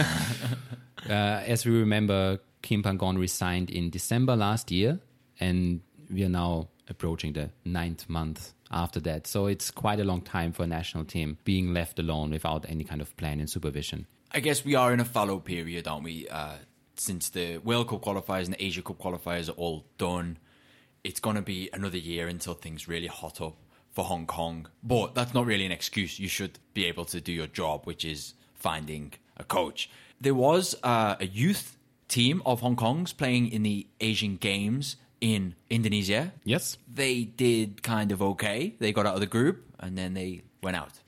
uh, as we remember, Kim Pan-gon resigned in December last year, and we are now approaching the ninth month after that. So it's quite a long time for a national team being left alone without any kind of plan and supervision. I guess we are in a fallow period, aren't we? Uh, since the World Cup qualifiers and the Asia Cup qualifiers are all done, it's going to be another year until things really hot up for Hong Kong. But that's not really an excuse. You should be able to do your job, which is finding a coach. There was uh, a youth team of Hong Kong's playing in the Asian Games in Indonesia. Yes. They did kind of okay. They got out of the group and then they went out.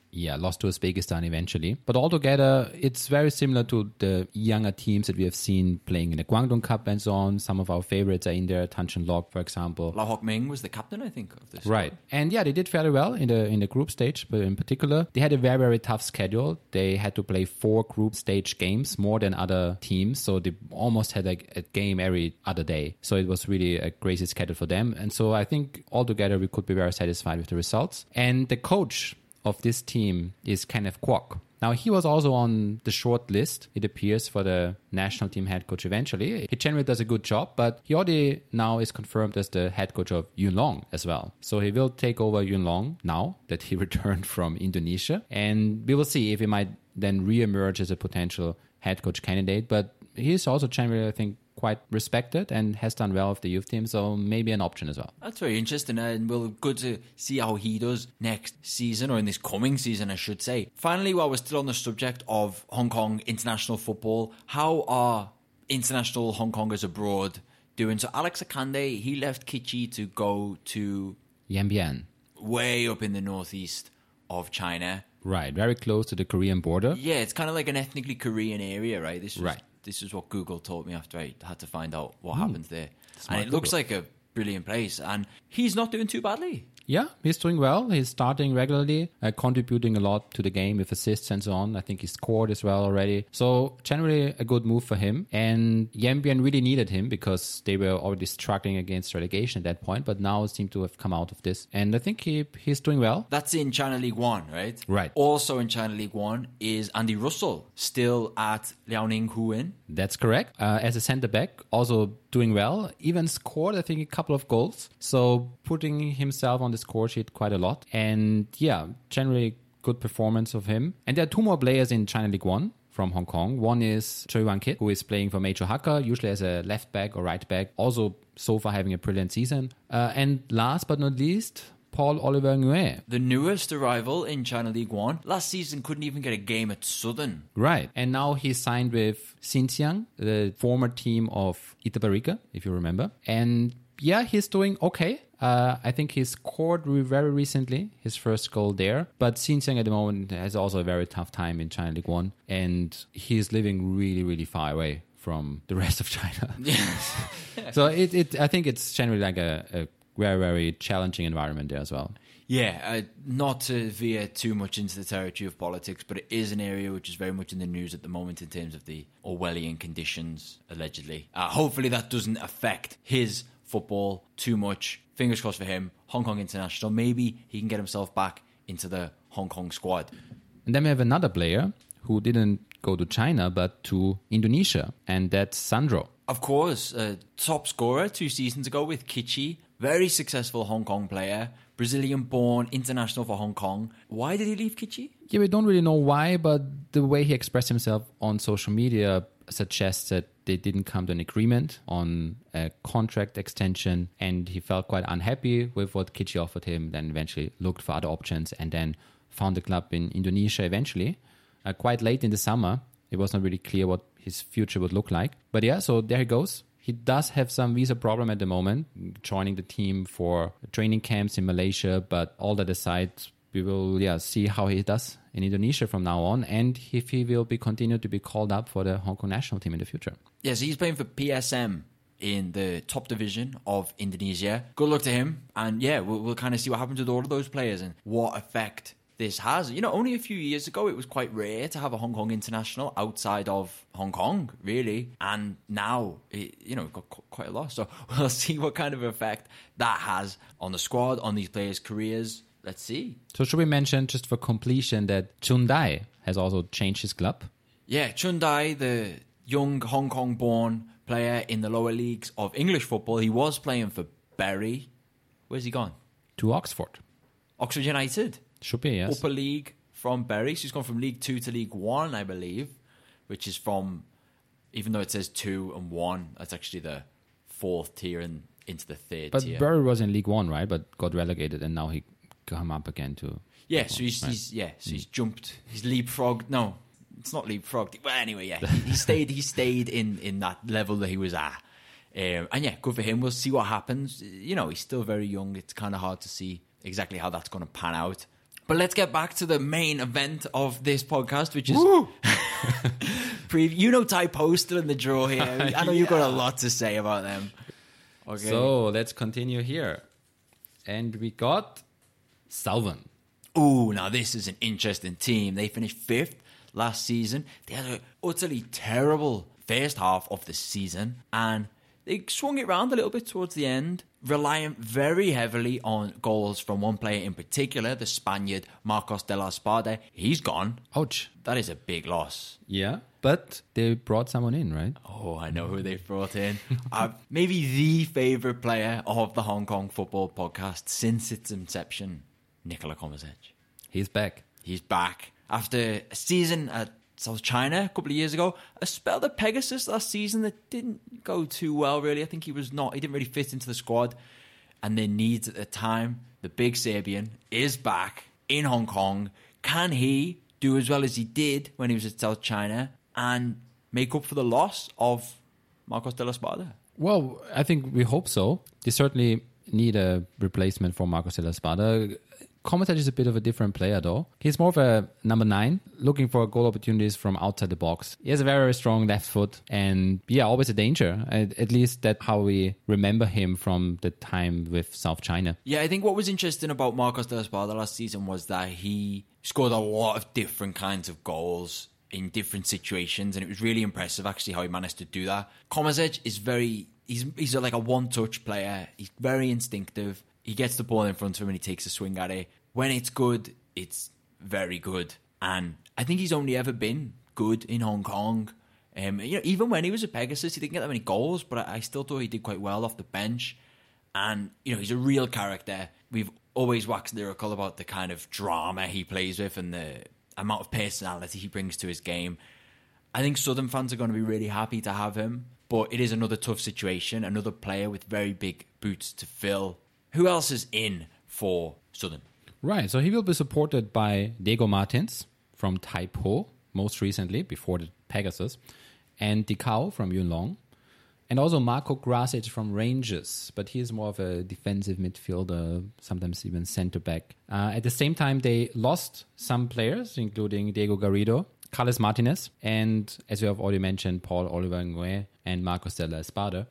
Yeah, lost to Uzbekistan eventually. But altogether, it's very similar to the younger teams that we have seen playing in the Guangdong Cup and so on. Some of our favorites are in there, Tan Chun Lok, for example. Lau Hock Ming was the captain, I think, of this. Right. And yeah, they did fairly well in the in the group stage, but in particular, they had a very, very tough schedule. They had to play four group stage games, more than other teams. So they almost had like a game every other day. So it was really a crazy schedule for them. And so I think altogether, we could be very satisfied with the results. And the coach of this team is Kenneth Kwok. Now, he was also on the short list, it appears, for the national team head coach eventually. He generally does a good job, but he already now is confirmed as the head coach of Yuen Long as well. So he will take over Yuen Long now that he returned from Indonesia. And we will see if he might then re-emerge as a potential head coach candidate. But he is also generally, I think, quite respected and has done well with the youth team, so maybe an option as well. That's very interesting, and well, good to see how he does next season, or in this coming season, I should say. Finally, while we're still on the subject of Hong Kong international football, how are international Hong Kongers abroad doing? So Alex Akande, he left Kitchee to go to Yanbian. Way up in the northeast of China. Right, very close to the Korean border. Yeah, it's kind of like an ethnically Korean area, right? This was, right. This is what Google told me after I had to find out what mm. happens there. Smart and it Google. looks like a brilliant place. And he's not doing too badly. Yeah, he's doing well. He's starting regularly, uh, contributing a lot to the game with assists and so on. I think he scored as well already. So generally a good move for him. And Yanbian really needed him because they were already struggling against relegation at that point, but now seem to have come out of this. And I think he he's doing well. That's in China League One, right? Right. Also in China League One is Andy Russell, still at Liaoning Huin. That's correct. Uh, as a centre-back, also doing well. Even scored, I think, a couple of goals. So putting himself on the score sheet quite a lot. And yeah, generally good performance of him. And there are two more players in China League One from Hong Kong. One is Choi Wan Kit, who is playing for Major Hakka, usually as a left back or right back. Also so far having a brilliant season. Uh, and last but not least, Paul Oliver Nguyen. The newest arrival in China League One. Last season couldn't even get a game at Southern. Right. And now he's signed with Xinjiang, the former team of Itabarica, if you remember. And yeah, he's doing okay. Uh, I think he scored very recently, his first goal there. But Xinjiang at the moment has also a very tough time in China League One. And he's living really, really far away from the rest of China. So it, it, I think it's generally like a, a very, very challenging environment there as well. Yeah, uh, not to veer too much into the territory of politics, but it is an area which is very much in the news at the moment in terms of the Orwellian conditions, allegedly. Uh, hopefully that doesn't affect his football too much. Fingers crossed for him. Hong Kong international. Maybe he can get himself back into the Hong Kong squad. And then we have another player who didn't go to China, but to Indonesia, and that's Sandro. Of course, uh, top scorer two seasons ago with Kitchee. Very successful Hong Kong player. Brazilian-born, international for Hong Kong. Why did he leave Kitchee? Yeah, we don't really know why, but the way he expressed himself on social media suggests that they didn't come to an agreement on a contract extension, and he felt quite unhappy with what Kitchee offered him, then eventually looked for other options, and then found a club in Indonesia eventually. Uh, quite late in the summer, it was not really clear what his future would look like. But yeah, so there he goes. He does have some visa problem at the moment, joining the team for training camps in Malaysia. But all that aside, we will yeah see how he does in Indonesia from now on, and if he will be continued to be called up for the Hong Kong national team in the future. Yeah, so he's playing for P S M in the top division of Indonesia. Good luck to him. And yeah, we'll, we'll kind of see what happens with all of those players and what effect this has. You know, only a few years ago, it was quite rare to have a Hong Kong international outside of Hong Kong, really. And now, it, you know, we've got qu- quite a lot. So we'll see what kind of effect that has on the squad, on these players' careers. Let's see. So should we mention, just for completion, that Chun Dai has also changed his club? Yeah, Chun Dai, the young Hong Kong-born player in the lower leagues of English football. He was playing for Bury. Where's he gone? To Oxford. Oxford United. Should be, yes. Upper League from Bury. So he's gone from League Two to League One, I believe, which is from, even though it says two and one, that's actually the fourth tier and into the third but tier. But Bury was in League One, right? But got relegated, and now he come up again to... Yeah, so he's, right. he's yeah, so he's jumped, he's leapfrogged. No, it's not leapfrogged. But anyway, yeah, he stayed. He stayed in, in that level that he was at, um, and yeah, good for him. We'll see what happens. You know, he's still very young. It's kind of hard to see exactly how that's going to pan out. But let's get back to the main event of this podcast, which is... pre- you know Tai Po still in the draw here. I know yeah. you've got a lot to say about them. Okay. So let's continue here. And we got Southern. Ooh, now this is an interesting team. They finished fifth last season. They had an utterly terrible first half of the season, and they swung it around a little bit towards the end, relying very heavily on goals from one player in particular, the Spaniard Marcos de la Espada. He's gone. Ouch. That is a big loss. Yeah, but they brought someone in, right? Oh, I know who they brought in. uh, maybe the favourite player of the Hong Kong Football Podcast since its inception, Nikola Kovacic. He's back. He's back. After a season at South China a couple of years ago, a spell at Pegasus last season that didn't go too well, really. I think he was not, he didn't really fit into the squad and their needs at the time. The big Serbian is back in Hong Kong. Can he do as well as he did when he was at South China and make up for the loss of Marcos de la Espada? Well, I think we hope so. They certainly need a replacement for Marcos de la Espada. Kovacic is a bit of a different player, though. He's more of a number nine, looking for goal opportunities from outside the box. He has a very, very strong left foot, and yeah, always a danger. At, at least that's how we remember him from the time with South China. Yeah, I think what was interesting about Marcos de la Espada last season was that he scored a lot of different kinds of goals in different situations, and it was really impressive actually how he managed to do that. Kovacic is very, he's he's like a one-touch player. He's very instinctive. He gets the ball in front of him and he takes a swing at it. When it's good, it's very good. And I think he's only ever been good in Hong Kong. Um, you know, even when he was at Pegasus, he didn't get that many goals, but I still thought he did quite well off the bench. And, you know, he's a real character. We've always waxed lyrical about the kind of drama he plays with and the amount of personality he brings to his game. I think Southern fans are going to be really happy to have him, but it is another tough situation, another player with very big boots to fill. Who else is in for Southern? Right, so he will be supported by Diego Martins from Tai Po, most recently, before the Pegasus, and Dicao from Yuen Long, and also Marco Grasic from Rangers, but he is more of a defensive midfielder, sometimes even centre-back. Uh, at the same time, they lost some players, including Diego Garrido, Carlos Martinez, and as we have already mentioned, Paul Oliver Nguyen and Marcos de la Espada.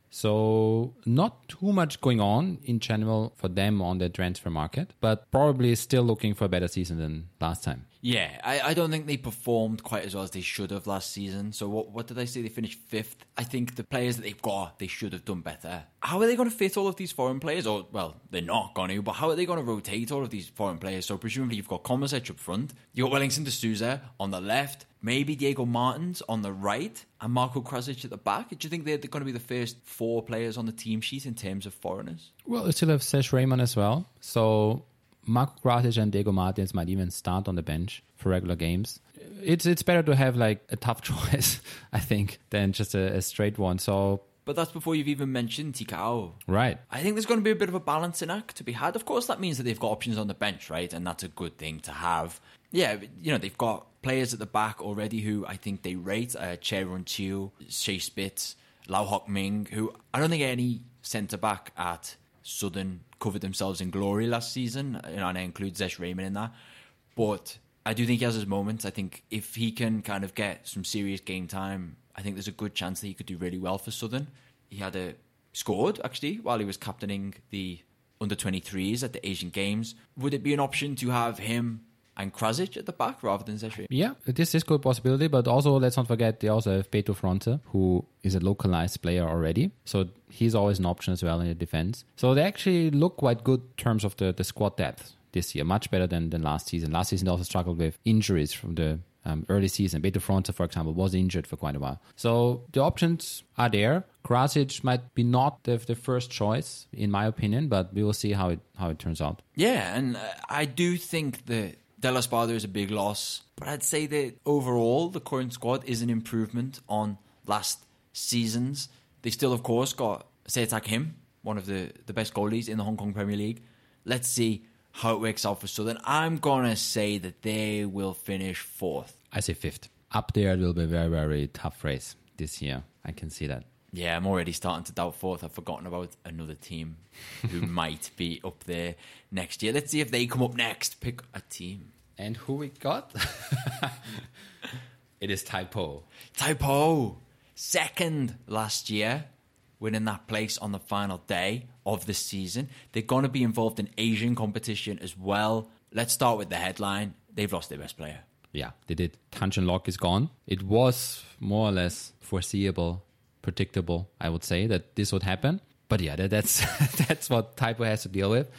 So not too much going on in general for them on the transfer market, but probably still looking for a better season than last time. Yeah, I, I don't think they performed quite as well as they should have last season. So what what did I say? They finished fifth. I think the players that they've got, they should have done better. How are they going to fit all of these foreign players? Or, well, they're not going to, but how are they going to rotate all of these foreign players? So presumably you've got Kovacic up front, you've got Wellington de Souza on the left, maybe Diego Martins on the right, and Marco Krasic at the back. Do you think they're going to be the first four players on the team sheet in terms of foreigners? Well, they still have Sesh Raymond as well. So Marco Krasic and Diego Martins might even start on the bench for regular games. It's it's better to have like a tough choice, I think, than just a, a straight one. So, but that's before you've even mentioned Dicao. Right. I think there's going to be a bit of a balancing act to be had. Of course, that means that they've got options on the bench, right? And that's a good thing to have. Yeah, you know, they've got players at the back already who I think they rate. Uh, Che Run Chiu, Shea Spitz, Lau Hock Ming, who I don't think any centre-back at Southern covered themselves in glory last season. You know, and I include Zesh Raymond in that. But I do think he has his moments. I think if he can kind of get some serious game time, I think there's a good chance that he could do really well for Southern. He had a scored, actually, while he was captaining the under twenty-threes at the Asian Games. Would it be an option to have him and Krasic at the back rather than Zesh? Yeah, this is a good possibility, but also let's not forget they also have Beto Fronte, who is a localized player already. So he's always an option as well in the defense. So they actually look quite good in terms of the, the squad depth this year, much better than, than last season. Last season they also struggled with injuries from the um, early season. Beto Fronte, for example, was injured for quite a while. So the options are there. Krasic might be not the, the first choice, in my opinion, but we will see how it how it turns out. Yeah, and uh, I do think that De La Espada is a big loss, but I'd say that overall the current squad is an improvement on last season's. They still, of course, got Se-Tac Him, one of the, the best goalies in the Hong Kong Premier League. Let's see how it works out for Southern. I'm going to say that they will finish fourth. I say fifth. Up there, it will be a very, very tough race this year. I can see that. Yeah, I'm already starting to doubt fourth. I've forgotten about another team who might be up there next year. Let's see if they come up next. Pick a team. And who we got? It is Taipo. Taipo, second last year, winning that place on the final day of the season. They're going to be involved in Asian competition as well. Let's start with the headline. They've lost their best player. Yeah, they did. Tan Chun Lok is gone. It was more or less foreseeable, predictable, I would say, that this would happen. But yeah, that, that's that's what Taipo has to deal with.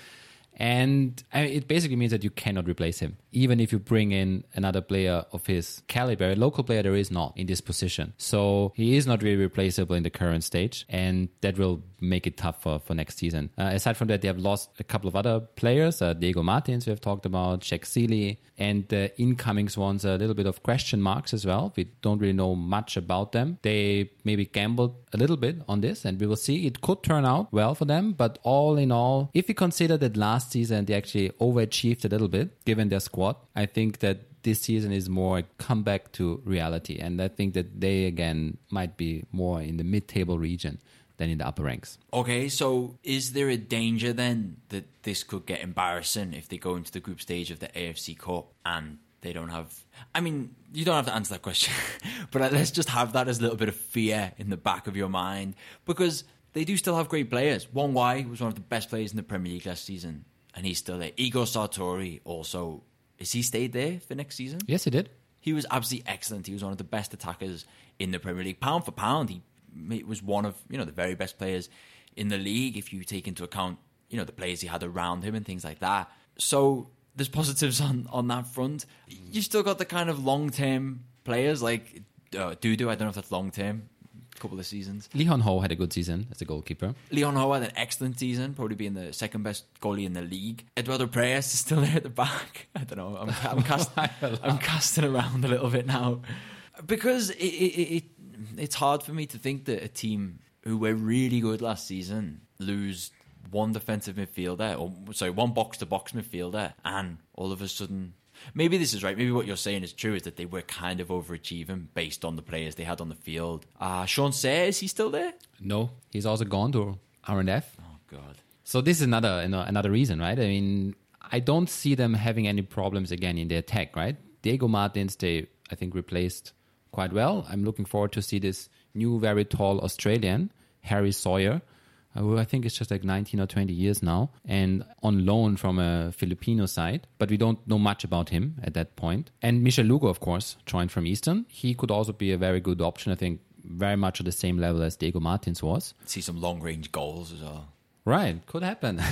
And I mean, it basically means that you cannot replace him. Even if you bring in another player of his caliber, a local player there is not in this position. So he is not really replaceable in the current stage. And that will make it tough for, for next season. Uh, aside from that, they have lost a couple of other players. Uh, Diego Martins, we have talked about, Shaq Sealy. And the incoming ones are a little bit of question marks as well. We don't really know much about them. They maybe gambled a little bit on this, and we will see. It could turn out well for them. But all in all, if we consider that last season they actually overachieved a little bit, given their squad, I think that this season is more a comeback to reality. And I think that they, again, might be more in the mid-table region than in the upper ranks. Okay, so is there a danger then that this could get embarrassing if they go into the group stage of the A F C Cup and they don't have... I mean, you don't have to answer that question, but let's just have that as a little bit of fear in the back of your mind, because they do still have great players. Wong Wai was one of the best players in the Premier League last season, and he's still there. Igor Sartori also... Has he stayed there for next season? Yes, he did. He was absolutely excellent. He was one of the best attackers in the Premier League. Pound for pound, he was one of, you know, the very best players in the league if you take into account, you know, the players he had around him and things like that. So there's positives on, on that front. You still got the kind of long-term players like uh, Dudu. I don't know if that's long-term. A couple of seasons. Lee Hon Ho had a good season as a goalkeeper. Lee Hon Ho had an excellent season, probably being the second best goalie in the league. Eduardo Preyes is still there at the back. I don't know. I'm, I'm, cast, I'm casting around a little bit now. Because it, it, it it's hard for me to think that a team who were really good last season lose one defensive midfielder, or sorry, one box-to-box midfielder, and all of a sudden... Maybe this is right. Maybe what you're saying is true, is that they were kind of overachieving based on the players they had on the field. Uh, Sean Sayre, is he still there? No, he's also gone to R and F. Oh, God. So this is another you know, another reason, right? I mean, I don't see them having any problems again in their attack, right? Diego Martins, they, I think, replaced quite well. I'm looking forward to see this new, very tall Australian, Harry Sawyer, who I think is just like nineteen or twenty years now, and on loan from a Filipino side, but we don't know much about him at that point. And Michel Lugo, of course, joined from Eastern. He could also be a very good option, I think, very much at the same level as Diego Martins was. See some long-range goals as well. Right, could happen.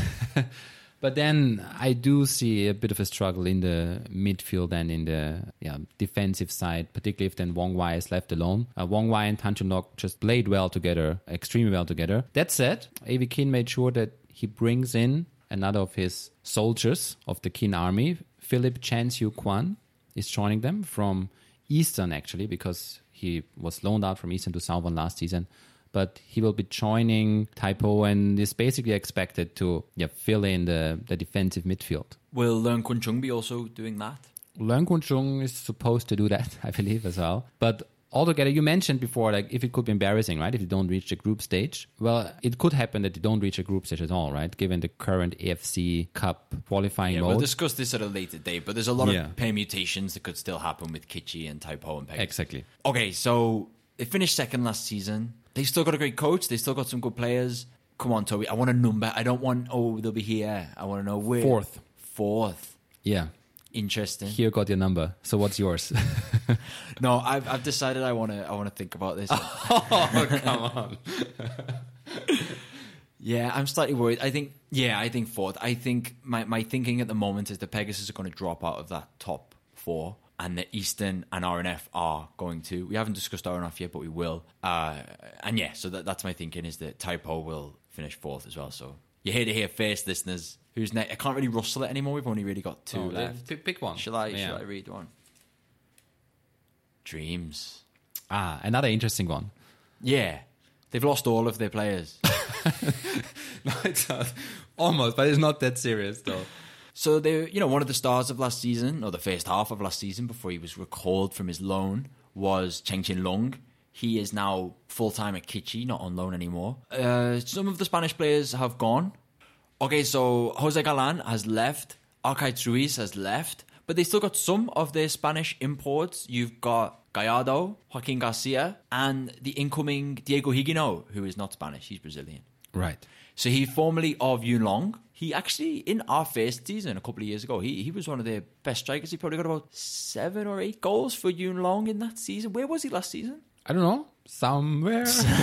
But then I do see a bit of a struggle in the midfield and in the yeah, defensive side, particularly if then Wong Wai is left alone. Uh, Wong Wai and Tan Chun Lok just played well together, extremely well together. That said, A V Kin made sure that he brings in another of his soldiers of the Kin army. Philip Chan Siu Kwan is joining them from Eastern, actually, because he was loaned out from Eastern to Southern last season. But he will be joining Taipo and is basically expected to yeah, fill in the, the defensive midfield. Will Leung Kun Chung be also doing that? Leung Kun Chung is supposed to do that, I believe, as well. But altogether, you mentioned before, like, if it could be embarrassing, right? If you don't reach the group stage. Well, it could happen that you don't reach a group stage at all, right? Given the current A F C Cup qualifying yeah, mode. We'll discuss this at a later date, but there's a lot yeah. of permutations that could still happen with Kitchee and Taipo and Pegasus. Exactly. Okay, so they finished second last season. They've still got a great coach. They've still got some good players. Come on, Toby. I want a number. I don't want, oh, they'll be here. I want to know where. Fourth. Fourth. Yeah. Interesting. Here got your number. So what's yours? No, I've I've decided I want to I want to think about this. Oh, come on. Yeah, I'm slightly worried. I think, yeah, I think fourth. I think my, my thinking at the moment is the Pegasus are going to drop out of that top four. And the Eastern and R N F are going to. We haven't discussed R N F yet, but we will. Uh, and yeah, so that, that's my thinking, is that Taipo will finish fourth as well. So you're here to hear first, listeners. Who's next? I can't really rustle it anymore. We've only really got two oh, left. Pick one. Shall I? Yeah. Shall I read one? Dreams. Ah, another interesting one. Yeah, they've lost all of their players. No, it's not. Almost, but it's not that serious though. So they, you know, one of the stars of last season, or the first half of last season, before he was recalled from his loan, was Cheng Chin Lung, he is now full-time at Kitchee, not on loan anymore. Uh, some of the Spanish players have gone. Okay, so Jose Galan has left. Arcaiz Ruiz has left. But they still got some of their Spanish imports. You've got Gallardo, Joaquin Garcia, and the incoming Diego Higuino, who is not Spanish. He's Brazilian. Right. So he formerly of Yuen Long. He actually, in our first season a couple of years ago, he, he was one of their best strikers. He probably got about seven or eight goals for Yuen Long in that season. Where was he last season? I don't know. Somewhere.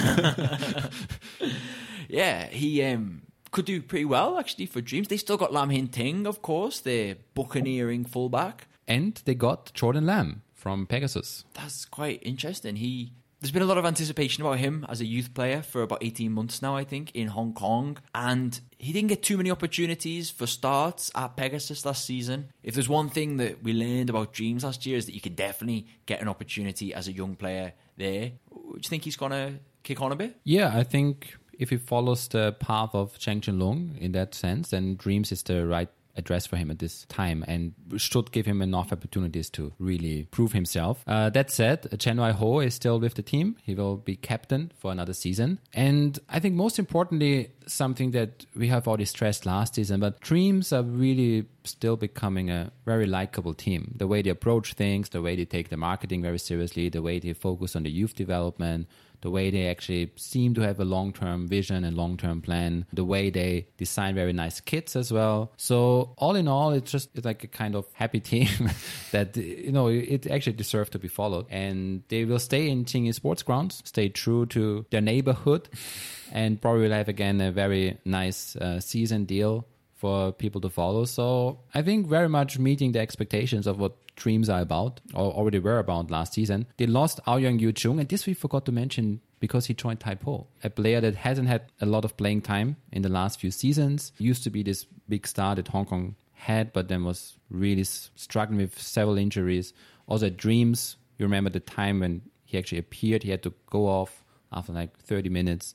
Yeah, he um, could do pretty well, actually, for Dreams. They still got Lam Hin Ting, of course, their buccaneering fullback. And they got Jordan Lamb from Pegasus. That's quite interesting. He There's been a lot of anticipation about him as a youth player for about eighteen months now, I think, in Hong Kong. And he didn't get too many opportunities for starts at Pegasus last season. If there's one thing that we learned about Dreams last year is that you could definitely get an opportunity as a young player there. Do you think he's going to kick on a bit? Yeah, I think if he follows the path of Cheng Chen-Lung in that sense, then Dreams is the right address for him at this time and should give him enough opportunities to really prove himself. Uh, that said, Chen Wai Ho is still with the team. He will be captain for another season. And I think most importantly, something that we have already stressed last season, but Dreams are really still becoming a very likable team. The way they approach things, the way they take the marketing very seriously, the way they focus on the youth development, the way they actually seem to have a long-term vision and long-term plan, the way they design very nice kits as well. So all in all, it's just it's like a kind of happy team that, you know, it actually deserves to be followed. And they will stay in Tsingy Sports Grounds, stay true to their neighborhood, and probably will have again a very nice uh, season deal for people to follow. So I think very much meeting the expectations of what Dreams are about, or already were about last season. They lost Aoyang Yu Chung, and this we forgot to mention because he joined Taipo, a player that hasn't had a lot of playing time in the last few seasons. Used to be this big star that Hong Kong had, but then was really struggling with several injuries. Also at Dreams, you remember the time when he actually appeared, he had to go off after like thirty minutes.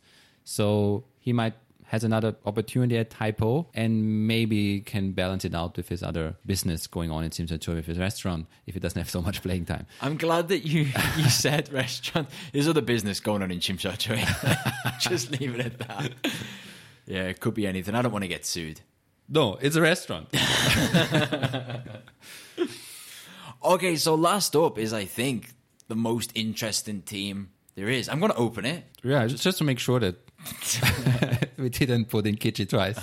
So he might has another opportunity at Taipo and maybe can balance it out with his other business going on in Tsim Sha Tsui with his restaurant if he doesn't have so much playing time. I'm glad that you, you said restaurant. There's other business going on in Tsim Sha Tsui. Just leave it at that. Yeah, it could be anything. I don't want to get sued. No, it's a restaurant. Okay, so last up is, I think, the most interesting team there is. I'm going to open it. Yeah, just, just to make sure that we didn't put in Kitchee twice.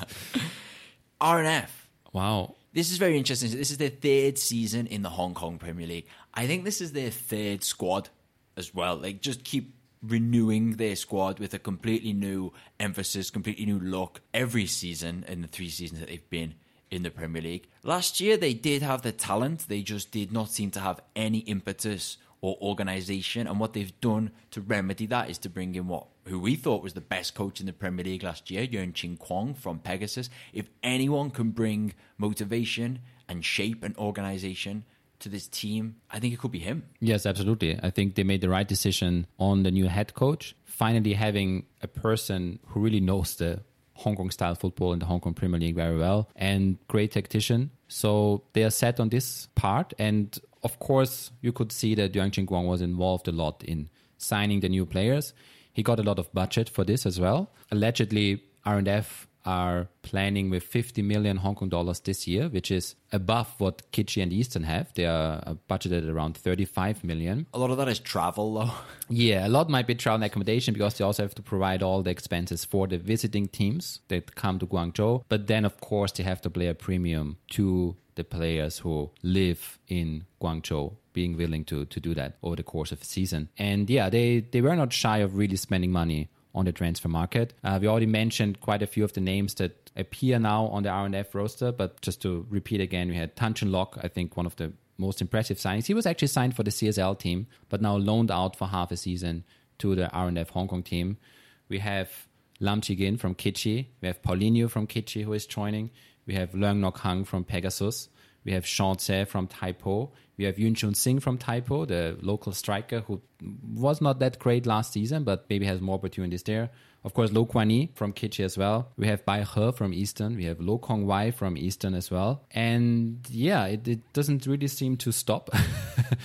R N F. Wow. This is very interesting. This is their third season in the Hong Kong Premier League. I think this is their third squad as well. Like, just keep renewing their squad with a completely new emphasis, completely new look every season in the three seasons that they've been in the Premier League. Last year, they did have the talent. They just did not seem to have any impetus or organisation, and what they've done to remedy that is to bring in what who we thought was the best coach in the Premier League last year, Yeung Chin Kwong from Pegasus. If anyone can bring motivation and shape an organisation to this team, I think it could be him. Yes, absolutely. I think they made the right decision on the new head coach. Finally having a person who really knows the Hong Kong style football in the Hong Kong Premier League very well, and great tactician. So they are set on this part, and of course, you could see that Yeung Chin Kwong was involved a lot in signing the new players. He got a lot of budget for this as well. Allegedly, R and F are planning with fifty million Hong Kong dollars this year, which is above what Kitchee and Eastern have. They are budgeted around thirty-five million. A lot of that is travel, though. Yeah, a lot might be travel and accommodation because they also have to provide all the expenses for the visiting teams that come to Guangzhou. But then, of course, they have to play a premium to the players who live in Guangzhou, being willing to to do that over the course of the season. And yeah, they, they were not shy of really spending money on the transfer market. Uh, we already mentioned quite a few of the names that appear now on the R and F roster, but just to repeat again, we had Tan Chun Lok, I think one of the most impressive signings. He was actually signed for the C S L team, but now loaned out for half a season to the R and F Hong Kong team. We have Lam Chi Gin from Kitchee. We have Paulinho from Kitchee who is joining. We have Leung Nok Hang from Pegasus. We have Sean Tse from Taipo. We have Yun Chun Sing from Taipo, the local striker who was not that great last season, but maybe has more opportunities there. Of course, Lo Kuan Yi from Kitchee as well. We have Bai He from Eastern. We have Lo Kong Wai from Eastern as well. And yeah, it, it doesn't really seem to stop.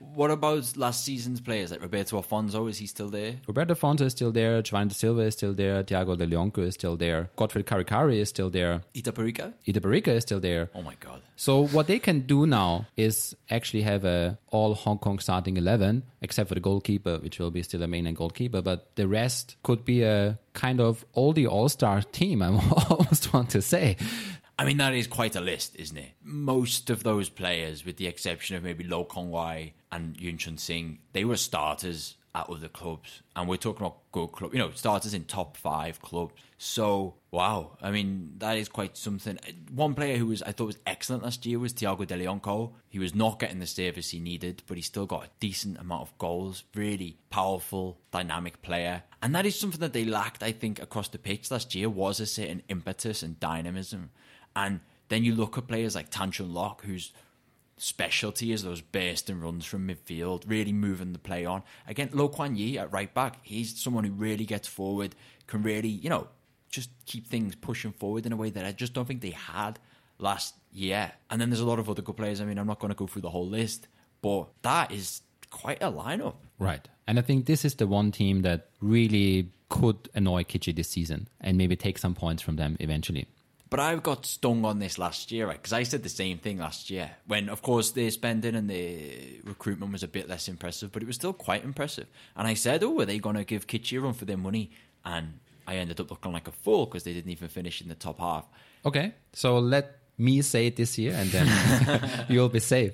what about last season's players? Like Roberto Afonso, is he still there? Roberto Afonso is still there. Giovanni Silva is still there. Thiago De Leonco is still there. Godfred Karikari is still there. Itaparica? Itaparica is still there. Oh my God. So what they can do now is actually have a all Hong Kong starting eleven, except for the goalkeeper, which will be still a mainland goalkeeper. But the rest could be a kind of oldie all-star team, I almost want to say. I mean, that is quite a list, isn't it? Most of those players, with the exception of maybe Lo Kong Wai and Yun Chun Sing, they were starters at other clubs. And we're talking about good clubs, you know, starters in top five clubs. So, wow. I mean, that is quite something. One player who was I thought was excellent last year was Thiago De Leonco. He was not getting the service he needed, but he still got a decent amount of goals. Really powerful, dynamic player. And that is something that they lacked, I think, across the pitch last year, was a certain impetus and dynamism. And then you look at players like Tan Chun Lok, whose specialty is those bursting runs from midfield, really moving the play on. Again, Lo Kuan Yi at right back, he's someone who really gets forward, can really, you know, just keep things pushing forward in a way that I just don't think they had last year. And then there's a lot of other good players. I mean, I'm not going to go through the whole list, but that is quite a lineup. Right. And I think this is the one team that really could annoy Kitchee this season and maybe take some points from them eventually. But I got stung on this last year, right? Because I said the same thing last year. When, of course, the spending and the recruitment was a bit less impressive, but it was still quite impressive. And I said, oh, are they going to give Kitchee a run for their money? And I ended up looking like a fool because they didn't even finish in the top half. Okay, so let me say it this year and then you'll be safe.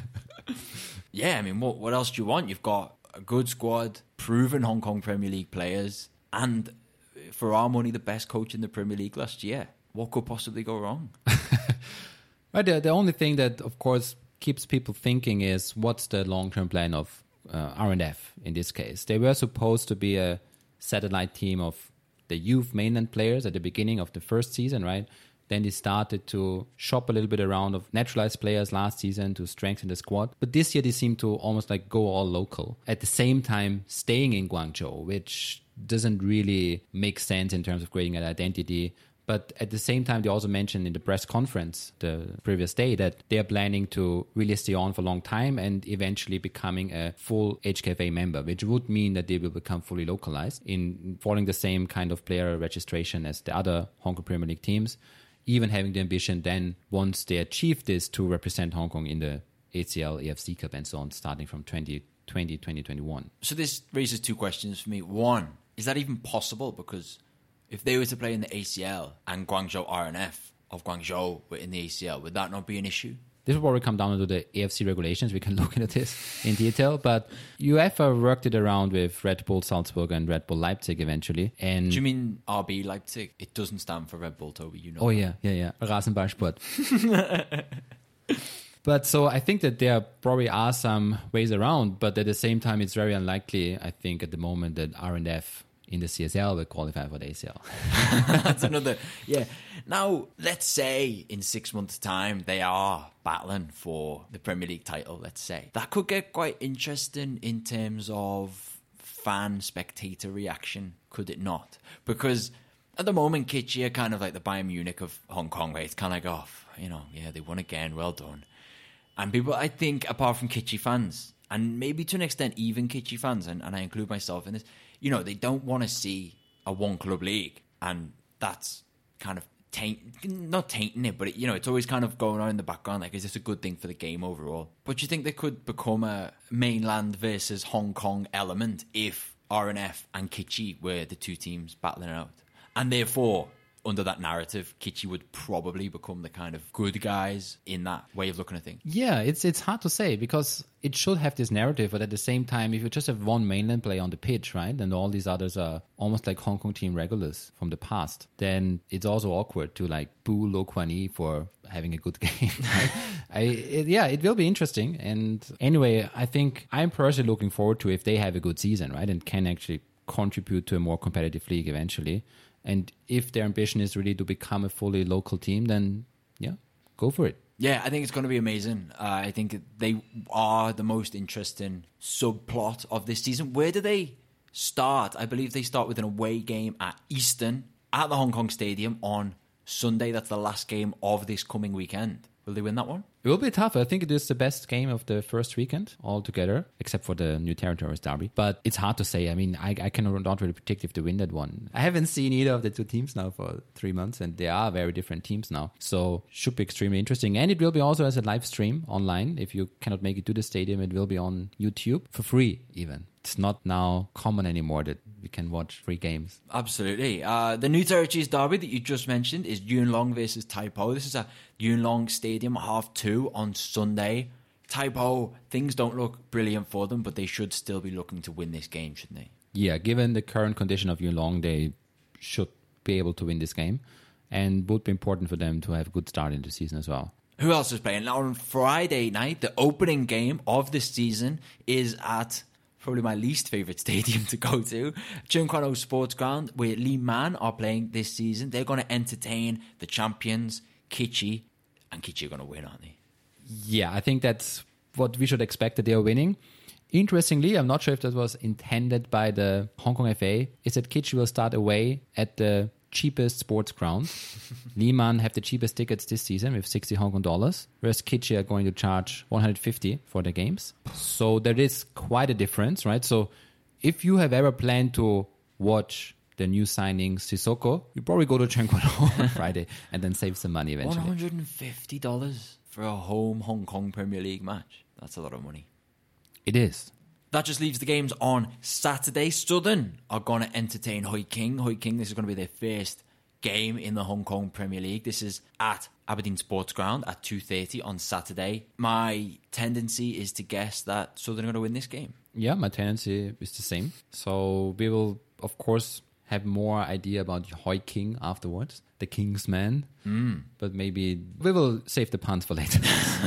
Yeah, I mean, what, what else do you want? You've got a good squad, proven Hong Kong Premier League players, and for our money, the best coach in the Premier League last year. What could possibly go wrong? Well, the, the only thing that, of course, keeps people thinking is what's the long-term plan of uh, R and F in this case? They were supposed to be a satellite team of the youth mainland players at the beginning of the first season, right? Then they started to shop a little bit around of naturalized players last season to strengthen the squad. But this year they seem to almost like go all local. At the same time, staying in Guangzhou, which doesn't really make sense in terms of creating an identity. But at the same time, they also mentioned in the press conference the previous day that they are planning to really stay on for a long time and eventually becoming a full H K F A member, which would mean that they will become fully localized in following the same kind of player registration as the other Hong Kong Premier League teams, even having the ambition then, once they achieve this, to represent Hong Kong in the A C L, A F C Cup and so on, starting from twenty twenty, twenty twenty-one. So this raises two questions for me. One, is that even possible? Because if they were to play in the A C L and Guangzhou R N F of Guangzhou were in the A C L, would that not be an issue? This will probably come down to the A F C regulations. We can look into this in detail. But UEFA worked it around with Red Bull Salzburg and Red Bull Leipzig eventually. And do you mean R B Leipzig? It doesn't stand for Red Bull, Toby. You know. Oh, that. yeah, yeah, yeah. Rasenballsport. But so I think that there probably are some ways around. But at the same time, it's very unlikely, I think, at the moment that R and F in the C S L will qualify for the A C L. That's another, yeah. Now, let's say in six months' time they are battling for the Premier League title, let's say. That could get quite interesting in terms of fan, spectator reaction, could it not? Because at the moment, Kitchee are kind of like the Bayern Munich of Hong Kong, where it's kind of like, oh, you know, yeah, they won again, well done. And people, I think, apart from Kitchee fans, and maybe to an extent even Kitchee fans, and, and I include myself in this, you know, they don't want to see a one-club league. And that's kind of taint, not tainting it, but, it, you know, it's always kind of going on in the background, like, is this a good thing for the game overall? But you think there could become a mainland versus Hong Kong element if R and F and Kitchee were the two teams battling it out? And therefore, under that narrative, Kitchee would probably become the kind of good guys in that way of looking at things. Yeah, it's it's hard to say because it should have this narrative, but at the same time, if you just have one mainland player on the pitch, right, and all these others are almost like Hong Kong team regulars from the past, then it's also awkward to like boo Lo Kuan Yi for having a good game. Right? I it, yeah, it will be interesting. And anyway, I think I'm personally looking forward to if they have a good season, right, and can actually contribute to a more competitive league eventually. And if their ambition is really to become a fully local team, then, yeah, go for it. Yeah, I think it's going to be amazing. Uh, I think they are the most interesting subplot of this season. Where do they start? I believe they start with an away game at Eastern at the Hong Kong Stadium on Sunday. That's the last game of this coming weekend. Will they win that one? It will be tough. I think it is the best game of the first weekend altogether, except for the New Territories derby. But it's hard to say. I mean, I, I cannot really predict if they win that one. I haven't seen either of the two teams now for three months, and they are very different teams now. So should be extremely interesting. And it will be also as a live stream online. If you cannot make it to the stadium, it will be on YouTube for free even. It's not now common anymore that we can watch free games. Absolutely. Uh, the New Territories derby that you just mentioned is Yuen Long versus Tai Po. This is at Yuen Long Stadium, half two on Sunday. Tai Po, things don't look brilliant for them, but they should still be looking to win this game, shouldn't they? Yeah, given the current condition of Yuen Long, they should be able to win this game. And would be important for them to have a good start in the season as well. Who else is playing? Now on Friday night, the opening game of the season is at probably my least favourite stadium to go to, Cheung Kwan O Sports Ground, where Lee Man are playing this season. They're going to entertain the champions, Kitchee, and Kitchee are going to win, aren't they? Yeah, I think that's what we should expect, that they are winning. Interestingly, I'm not sure if that was intended by the Hong Kong F A, is that Kitchee will start away at the cheapest sports ground. Lee Man have the cheapest tickets this season with sixty Hong Kong dollars, whereas Kitchee are going to charge one hundred fifty for the games. So there is quite a difference, right? So if you have ever planned to watch the new signing Sissoko, you probably go to Cheung Kwan O on Friday and then save some money eventually. one hundred fifty dollars for a home Hong Kong Premier League match. That's a lot of money. It is. That just leaves the games on Saturday. Southern are going to entertain Hoi King. Hoi King, this is going to be their first game in the Hong Kong Premier League. This is at Aberdeen Sports Ground at two thirty on Saturday. My tendency is to guess that Southern are going to win this game. Yeah, my tendency is the same. So we will, of course, have more idea about Hoi King afterwards, the King's man. Mm. But maybe we will save the puns for later,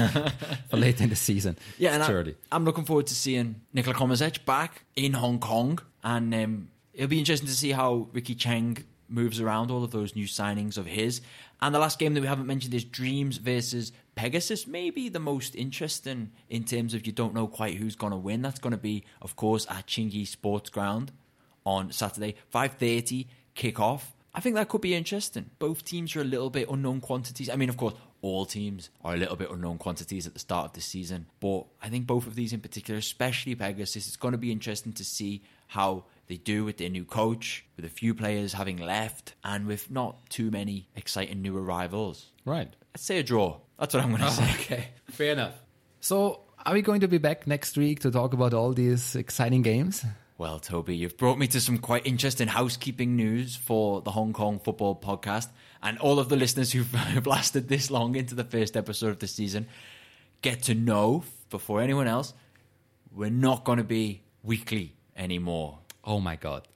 for later in the season. Yeah, and I, I'm looking forward to seeing Nikola Komazec back in Hong Kong, and um, it'll be interesting to see how Ricky Cheng moves around all of those new signings of his. And the last game that we haven't mentioned is Dreams versus Pegasus. Maybe the most interesting in terms of you don't know quite who's going to win. That's going to be, of course, at Tsing Yi Sports Ground on Saturday, five thirty kick-off. I think that could be interesting. Both teams are a little bit unknown quantities. I mean, of course, all teams are a little bit unknown quantities at the start of the season. But I think both of these in particular, especially Pegasus, it's going to be interesting to see how they do with their new coach, with a few players having left, and with not too many exciting new arrivals. Right. Let's say a draw. That's what I'm going to say. Okay, fair enough. So, are we going to be back next week to talk about all these exciting games? Well, Toby, you've brought me to some quite interesting housekeeping news for the Hong Kong Football Podcast. And all of the listeners who've lasted this long into the first episode of the season get to know, before anyone else, we're not going to be weekly anymore. Oh my God.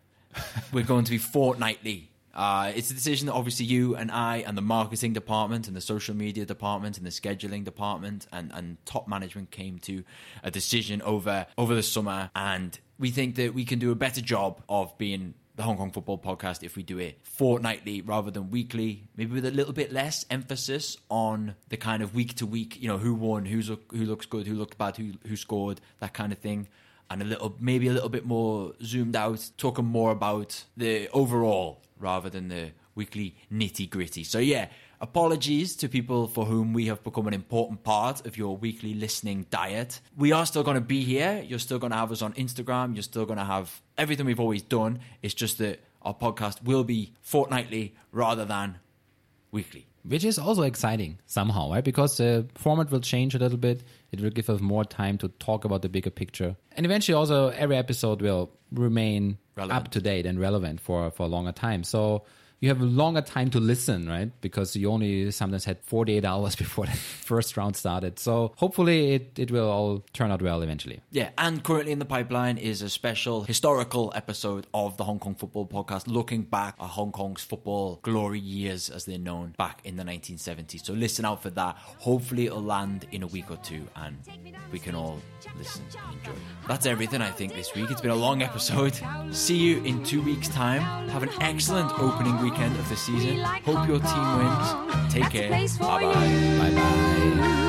We're going to be fortnightly. Uh, it's a decision that obviously you and I and the marketing department and the social media department and the scheduling department and, and top management came to a decision over over the summer. And we think that we can do a better job of being the Hong Kong Football Podcast if we do it fortnightly rather than weekly, maybe with a little bit less emphasis on the kind of week to week, you know, who won, who's who looks good, who looked bad, who who scored, that kind of thing. And a little, maybe a little bit more zoomed out, talking more about the overall rather than the weekly nitty gritty. So yeah, apologies to people for whom we have become an important part of your weekly listening diet. We are still going to be here. You're still going to have us on Instagram. You're still going to have everything we've always done. It's just that our podcast will be fortnightly rather than weekly. Which is also exciting somehow, right? Because the format will change a little bit. It will give us more time to talk about the bigger picture. And eventually also every episode will remain relevant, up to date and relevant for, for a longer time. So you have a longer time to listen, right? Because you only sometimes had forty-eight hours before the first round started. So hopefully it, it will all turn out well eventually. Yeah, and currently in the pipeline is a special historical episode of the Hong Kong Football Podcast, looking back at Hong Kong's football glory years, as they're known, back in the nineteen seventies. So listen out for that. Hopefully it'll land in a week or two and we can all listen and enjoy. That's everything, I think, this week. It's been a long episode. See you in two weeks' time. Have an excellent opening weekend of the season. Hope your team wins. Take care. Bye-bye. Bye-bye.